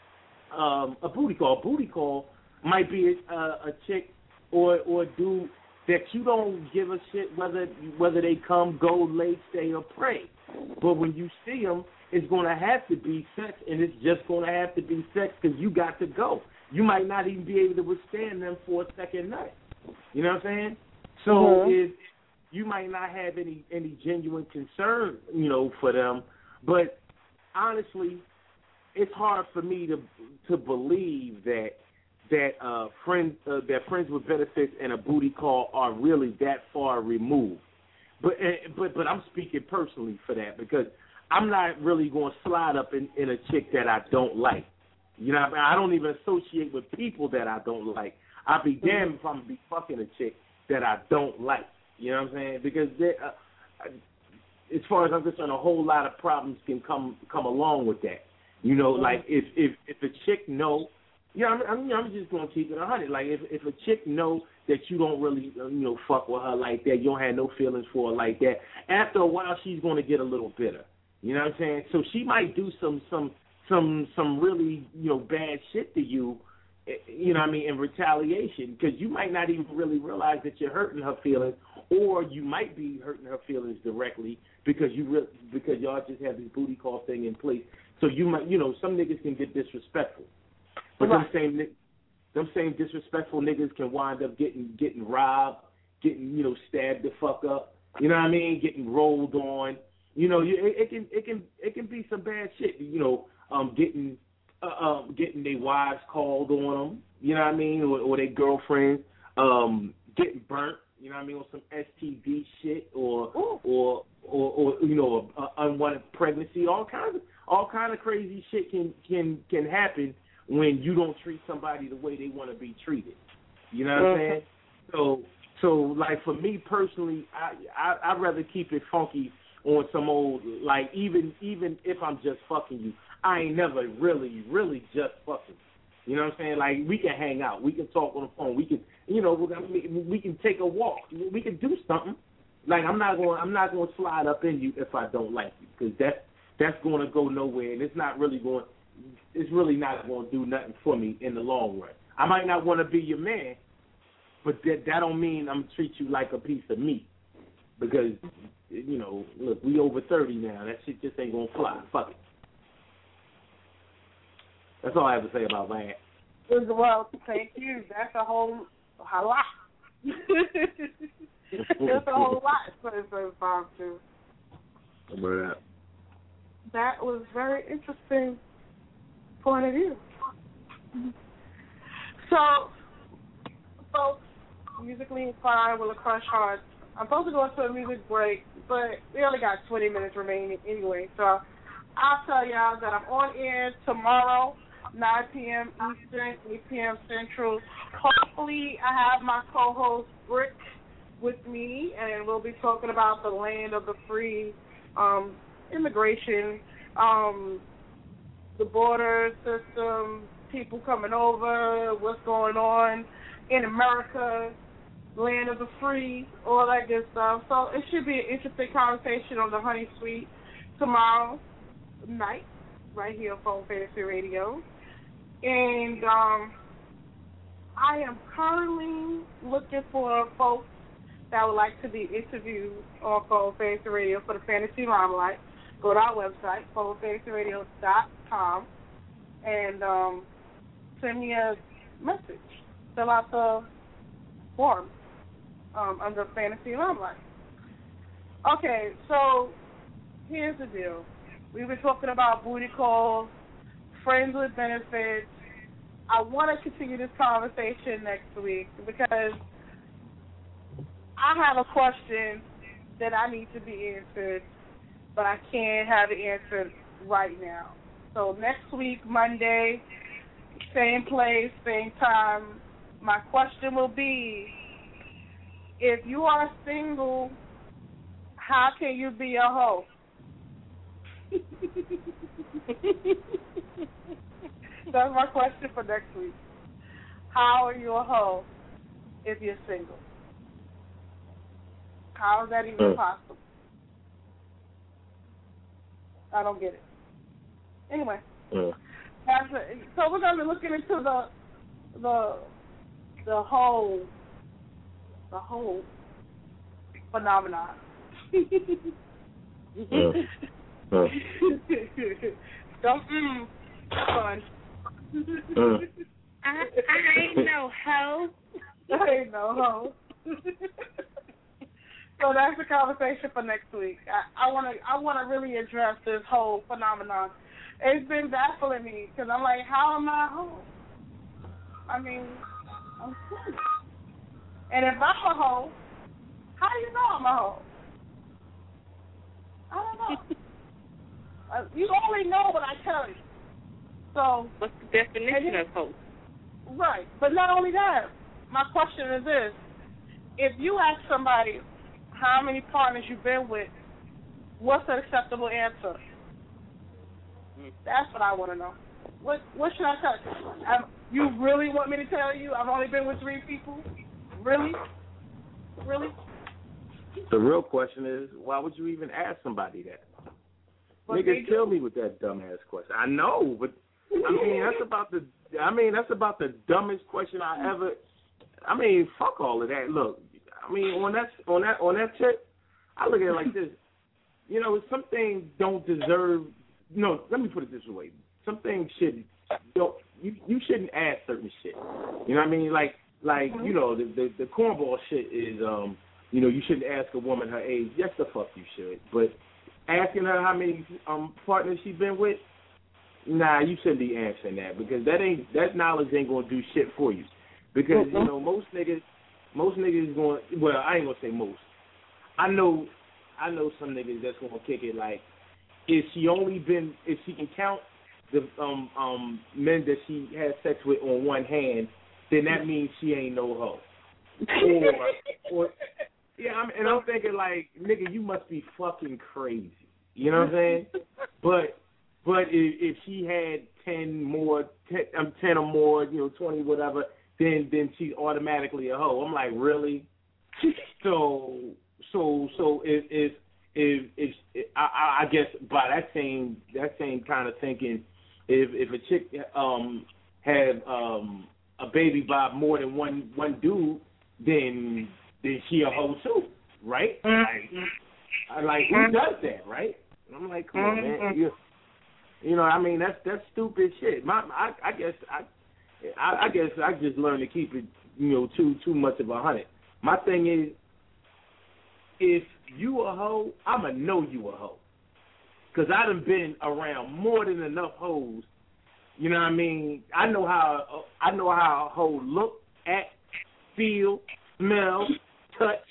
a booty call. A booty call might be a chick or a dude that you don't give a shit whether they come, go, lay, stay, or pray. But when you see them, it's going to have to be sex, and it's just going to have to be sex because you got to go. You might not even be able to withstand them for a second night. You know what I'm saying? So you might not have any genuine concern, you know, for them. But honestly, it's hard for me to believe that friends with benefits and a booty call are really that far removed. But I'm speaking personally for that because I'm not really going to slide up in a chick that I don't like. You know what I mean? I don't even associate with people that I don't like. I'd be damned if I'm going to be fucking a chick that I don't like. You know what I'm saying? Because as far as I'm concerned, a whole lot of problems can come along with that. You know, like if a chick know, I'm just gonna keep it 100. Like if a chick know that you don't really fuck with her like that, you don't have no feelings for her like that. After a while, she's gonna get a little bitter. You know what I'm saying? So she might do some really bad shit to you. You know what I mean, in retaliation, because you might not even really realize that you're hurting her feelings, or you might be hurting her feelings directly because y'all just have this booty call thing in place. So you might, some niggas can get disrespectful, but them them same disrespectful niggas can wind up getting robbed, getting, you know, stabbed the fuck up. You know what I mean? Getting rolled on. You know, it can be some bad shit. You know, getting their wives called on them. You know what I mean? Or their girlfriends getting burnt. You know what I mean? On some STD shit or you know, unwanted pregnancy. All kinds of crazy shit can happen when you don't treat somebody the way they want to be treated. You know what I'm saying? So like for me personally, I'd rather keep it funky on some old, like even if I'm just fucking you, I ain't never really just fucking. You know what I'm saying? Like we can hang out, we can talk on the phone, we can, you know, we can take a walk, we can do something. Like I'm not going to slide up in you if I don't like you, because that's going to go nowhere, and it's really not going to do nothing for me in the long run. I might not want to be your man, but that don't mean I'm going to treat you like a piece of meat, because, you know, look, we over 30 now. That shit just ain't going to fly. Fuck it. That's all I have to say about that. Well, thank you. That's a whole lot. That's a whole lot for this response to. About that. That was very interesting point of view. So, folks, Musically Inclined with LaCrush Heart. I'm supposed to go into a music break, but we only got 20 minutes remaining anyway. So I'll tell y'all that I'm on air tomorrow, 9 p.m. Eastern, 8 p.m. Central. Hopefully I have my co-host Brick with me, and we'll be talking about the land of the free, immigration, the border system, people coming over, what's going on in America, land of the free, all that good stuff. So it should be an interesting conversation on the Honey Suite tomorrow night, right here on Phone Fantasy Radio. And I am currently looking for folks that would like to be interviewed on Phone Fantasy Radio for the Fantasy Limelight. Go to our website, phonefantasyradio.com, and send me a message. Fill out the form under Fantasy Limelight. Okay, so here's the deal. We've been talking about booty calls, friends with benefits. I want to continue this conversation next week because I have a question that I need to be answered, but I can't have it answered right now. So next week, Monday, same place, same time, my question will be, if you are single, how can you be a hoe? That's my question for next week. How are you a hoe if you're single? How is that even possible? I don't get it. Anyway, so we're going to be looking into the whole phenomenon. Don't fun. I ain't no hoe. I ain't no hoe. So that's the conversation for next week. I want to really address this whole phenomenon. It's been baffling me because I'm like, how am I a hoe? I mean, I'm single. And if I'm a hoe, how do you know I'm a hoe? I don't know. You only know what I tell you. So what's the definition of hoe? Right. But not only that, my question is this. If you ask somebody how many partners you've been with, what's an acceptable answer? That's what I want to know. What should I tell you? You really want me to tell you I've only been with 3 people? Really? Really? The real question is, why would you even ask somebody that? But niggas kill me with that dumbass question. I know, but that's about the dumbest question I ever. I mean, fuck all of that. Look, I mean, on that tip, I look at it like this. You know, some things don't deserve no, let me put it this way. Some things shouldn't, you shouldn't ask certain shit. You know what I mean? Like you know, the cornball shit is, you know, you shouldn't ask a woman her age. Yes, the fuck you should. But asking her how many partners she's been with, nah, you shouldn't be answering that, because that knowledge ain't gonna do shit for you. Because you know, most niggas going. Well, I ain't gonna say most. I know some niggas that's gonna kick it like, if she can count the men that she had sex with on one hand, then that means she ain't no hoe. Or yeah, I'm thinking like, nigga, you must be fucking crazy. You know what I'm saying? But if she had 10 or more, you know, 20, whatever, then she's automatically a hoe. I'm like, really? So if I guess by that same kind of thinking, if a chick had a baby by more than one dude, then she a hoe too, right? Like who does that, right? And I'm like, come on, man. You know, I mean, that's stupid shit. I guess I just learned to keep it, you know, too much of 100. My thing is, if you a hoe, I'ma know you a hoe, because I done been around more than enough hoes. You know what I mean? I know how a hoe look, act, feel, smell, touch.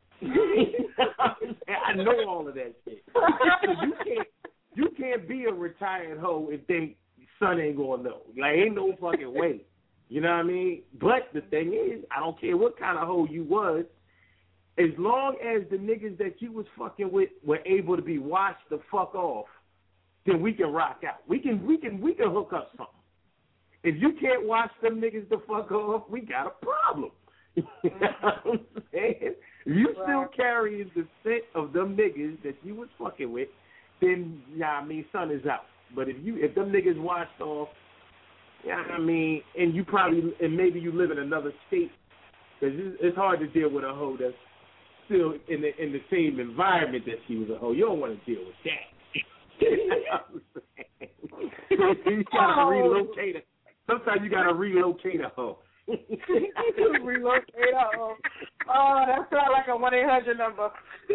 I know all of that shit. So you can't be a retired hoe if they son ain't gonna know. Like, ain't no fucking way. You know what I mean? But the thing is, I don't care what kind of hoe you was, as long as the niggas that you was fucking with were able to be washed the fuck off, then we can rock out. We can hook up something. If you can't wash them niggas the fuck off, we got a problem. You know what I'm saying? If you still carrying the scent of them niggas that you was fucking with, then sun is out. But if them niggas washed off, and maybe you live in another state, because it's hard to deal with a hoe that's still in the same environment that she was a hoe. You don't want to deal with that. You know what I'm saying? You gotta relocate her. Sometimes you gotta relocate a hoe. Relocate a hoe. Oh, that sounds like a 1-800 number.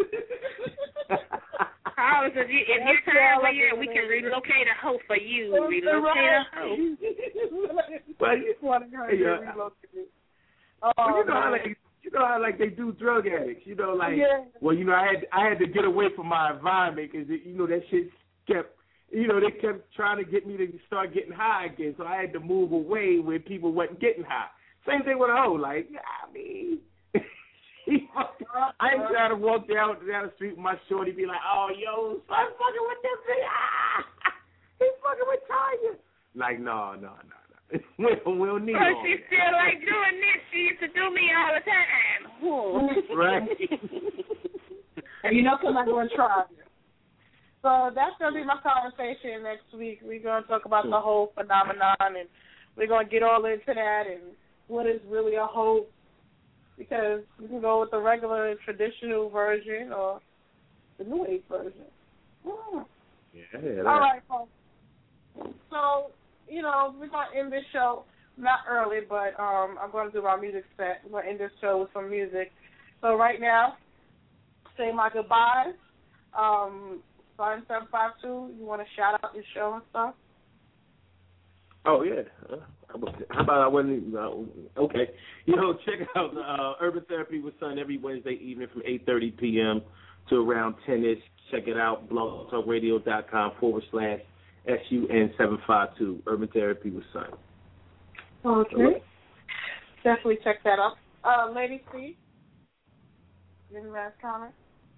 How is it? If you're tired where you're, we can relocate a hoe for you. Relocate a hoe. You know how like they do drug addicts. You know, like well, you know, I had to get away from my environment because you know that shit kept. You know, they kept trying to get me to start getting high again, so I had to move away where people wasn't getting high. Same thing with a hoe. Like, I mean, I ain't trying to walk down the street with my shorty be like, oh, yo, I'm fucking with this thing. He's fucking with Tanya. Like, no. We don't need all she still like doing this. She used to do me all the time. Right. And you know, because I'm going to try. So that's going to be my conversation next week. We're going to talk about the whole phenomenon, and we're going to get all into that and what is really a hoe, because you can go with the regular traditional version or the new age version. Yeah. All right, folks. So, you know, we're going to end this show, not early, but I'm going to do my music set. We're going to end this show with some music. So right now, say my goodbyes. 752, you want to shout out your show and stuff? Oh, yeah. How about I wasn't, okay. You know, check out Urban Therapy with Sun every Wednesday evening from 8:30 p.m. to around 10-ish. Check it out, blogtalkradio.com/SUN752, Urban Therapy with Sun. Okay. Definitely check that out. Lady C, any last comment?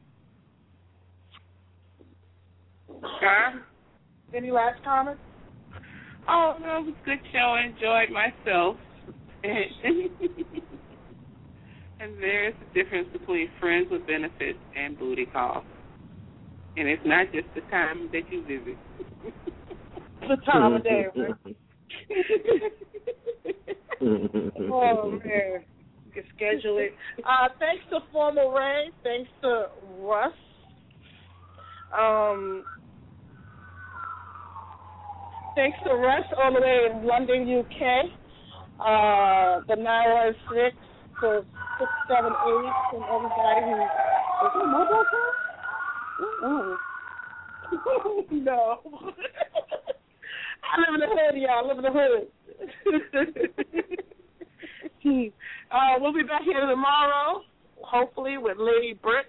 Huh? Any last comments? Oh, no, it was a good show. I enjoyed myself. And there's a difference between friends with benefits and booty calls. And it's not just the time that you visit. The time of day, right? Oh, man. You can schedule it. Thanks to Formal Ray. Thanks to Russ. Thanks to Russ all the way in London, UK. The 916 to 678 and everybody who is it mobile phone? No. I live in the hood, y'all. I live in the hood. We'll be back here tomorrow, hopefully, with Lady Brick,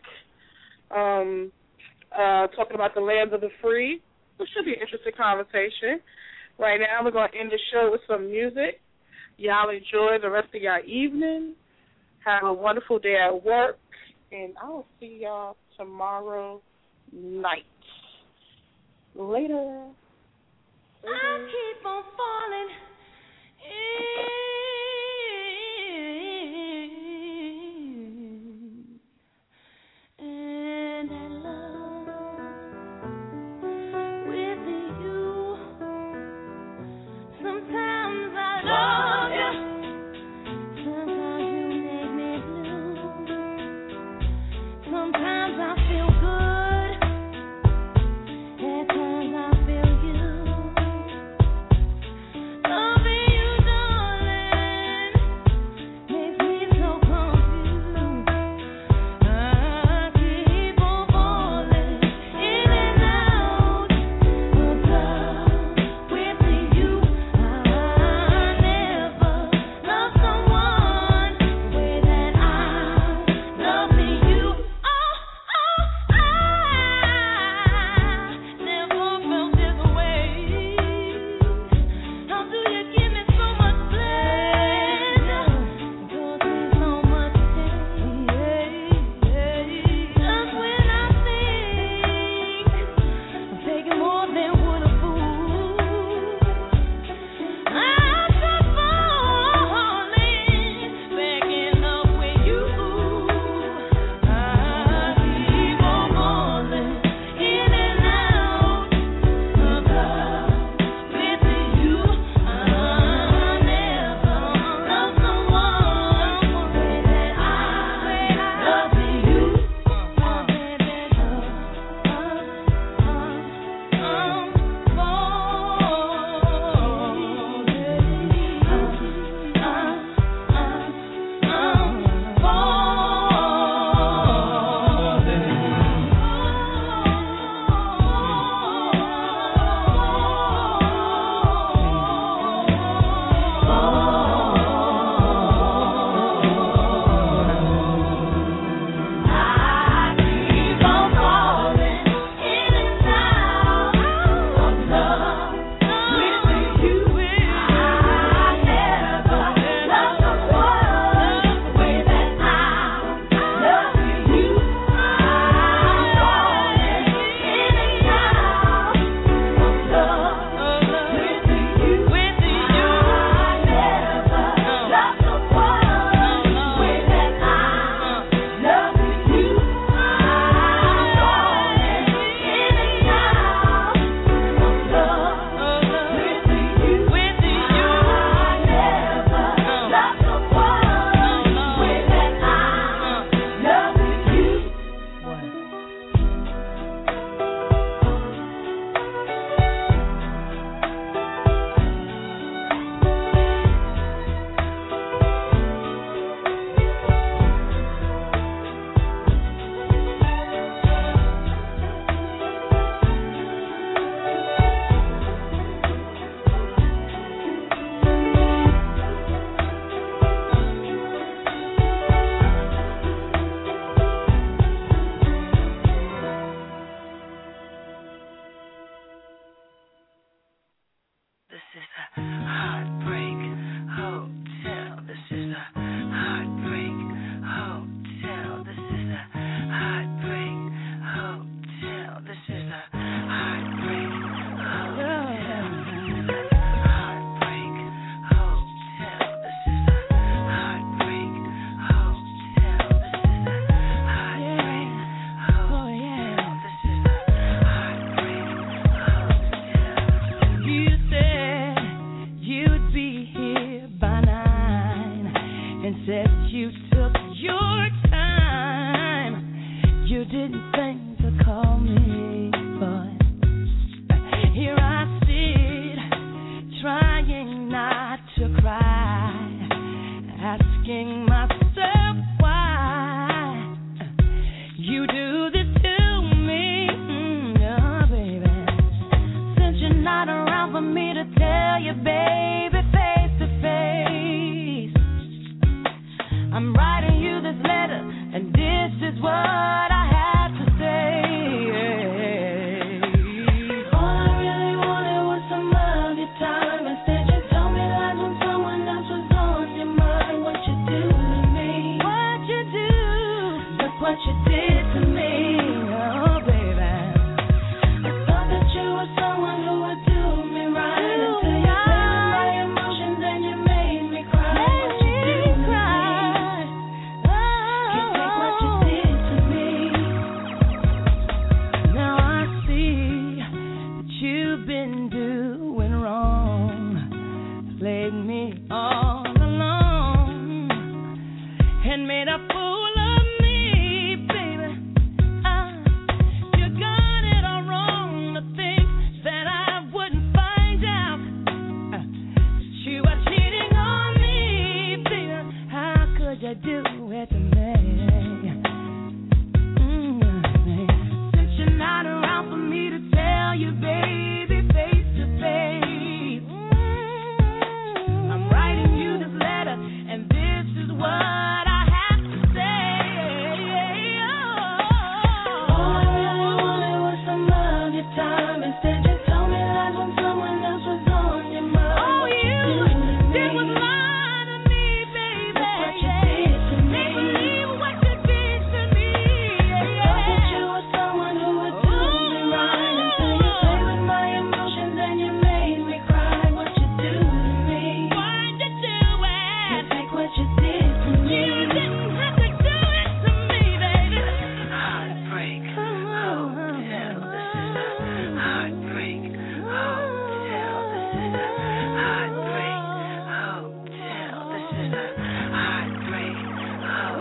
talking about the lands of the free. It should be an interesting conversation. Right now, we're going to end the show with some music. Y'all enjoy the rest of your evening. Have a wonderful day at work. And I'll see y'all tomorrow night. Later. I keep on falling in and I love with you. Sometimes I love you. Sometimes you make me blue. Sometimes I feel good. At times I feel loving you, darling, makes me so confused. I keep on falling in and out of love with you. I never loved someone the way that I love you. I never felt this way. How do you give me so much pleasure? Cause there's so much pain. Just when I think I'm taking more than what a fool, I start falling back in love with you. I keep on falling in and out of love with you. I never loved someone the way that I love you. This is a heartbreak hotel. This is a heartbreak hotel. This is a heartbreak hotel. This is a heartbreak hotel. Heartbreak hotel. This is a heartbreak hotel. This is a heartbreak hotel. This is a heartbreak hotel. You said you'd be here by 9 and said you took your time. You didn't think to call me, but here I sit tell you, baby, face to face. I'm writing you this letter, and this is what I have to say. All I really wanted was some of your time. Instead, you told me lies when someone else was on your mind. What you do to me? What you do? Look what you did to me. Oh, baby. I thought that you were someone who would do me right. Until you played with my emotions and you made me cry. What you do to me? Can't take what you did to me. Now I see that you've been doing wrong. Played me all along and made a fool of me, baby. You got it all wrong to think that I wouldn't find out that you were cheating on me, baby. How could you do it to me? Since you're not around for me to tell you, baby, face to face, I'm writing you this letter, and this is what I have to say. All I really wanted was some of your time. Instead, you told me lies when someone else was on your mind. Oh, you did was lie to me, baby. Look what you did to me. Can't believe what you did to me. I thought that you were someone who would do me right. Until you played with my emotions and you made me cry. What you do to me? Why'd you do it? Can't take what you did to me. You didn't have to do it to me, baby. Heartbreak Hotel. This is a Heartbreak Hotel. This is a Heartbreak Hotel. This is a Heartbreak Hotel.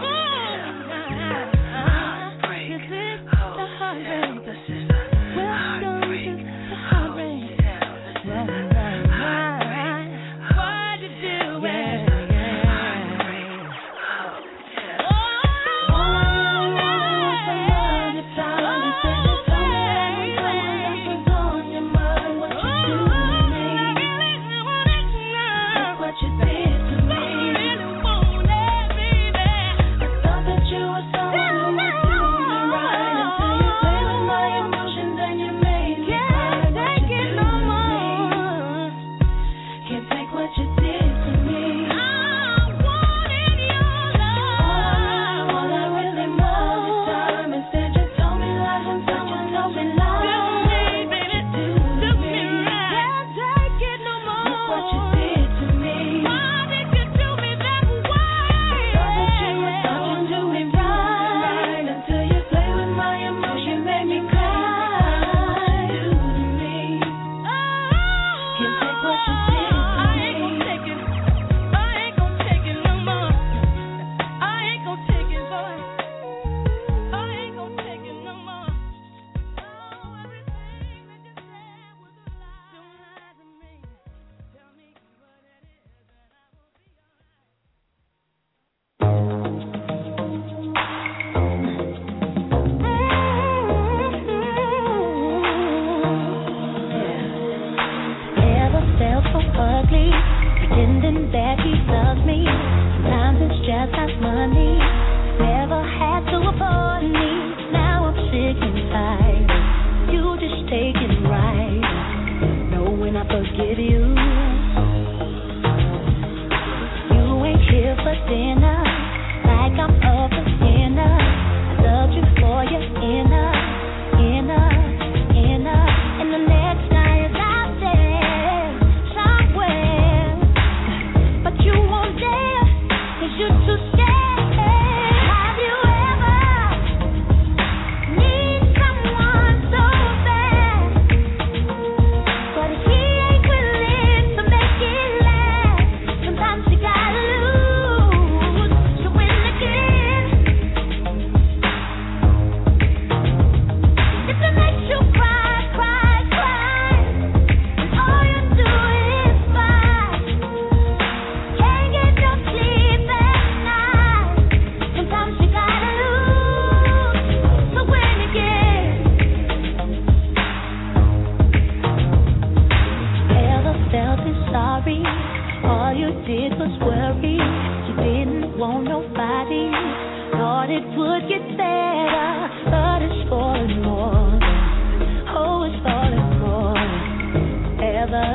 Heartbreak Hotel. This is a Heartbreak Hotel. This is a Heartbreak. Why'd you do it? Heartbreak Hotel. All I really wanted was some of your time. Instead, you told me that when someone else was on your mind. What you do to me? Look what you did to me. I thought that you were someone who would do me right. Until you played with my emotions and you made me cry. What you do to me? Can't take what you did to me. I wanted your love. All I really was your time. Instead, you told me lies when someone told me lies. What you do to me? Can't take it no more. Look what you did to me. Why did you do me that way? Thought that you were someone who would do me right. Until you played with my emotions, made me cry. What you do to me? Can't take what you did to me. I ain't gon' take it. I ain't gon' take it no more. I ain't gon' take it, boy. I ain't gon' take it no more. Oh, everything that you said was a lie. Don't lie to me. Tell me what it is, and I will be Never felt so ugly, pretending that he loves me. Sometimes it's just not money. Never had to avoid me. Now I'm sick and tired. You just take it right. Knowing I forgive you. You ain't here for dinner, like I'm up for dinner. I loved you for your inner. And the next guy is out there somewhere, but you won't dare, 'cause you're too scared. Have you ever sorry. All you did was worry. You didn't want nobody. Thought it would get better, but it's falling more. Oh, it's falling more than ever.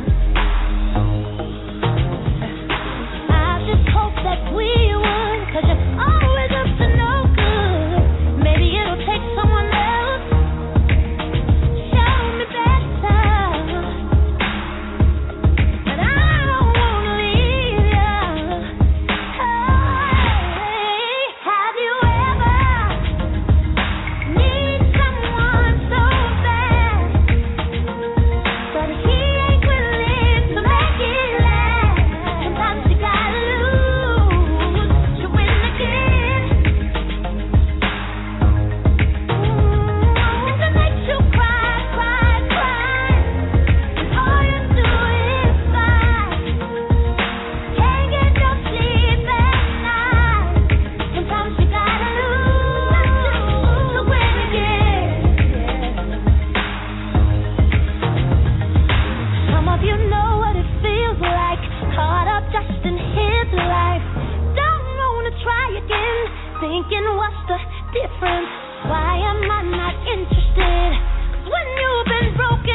I just hope that we would, 'cause you're always up to no good. Maybe it'll take someone else. Show me better. But I don't wanna leave you. Hey, have you ever need someone so bad, but he ain't willing to make it last? Sometimes you gotta lose to win again. To make you cry, cry, cry, and all you do is fight. Can't get no sleep at night. Sometimes you gotta lose to win again. Some of you know what it feels like, caught up just in his life. Don't wanna try again, thinking what's the difference? Why am I not interested? 'Cause when you've been broken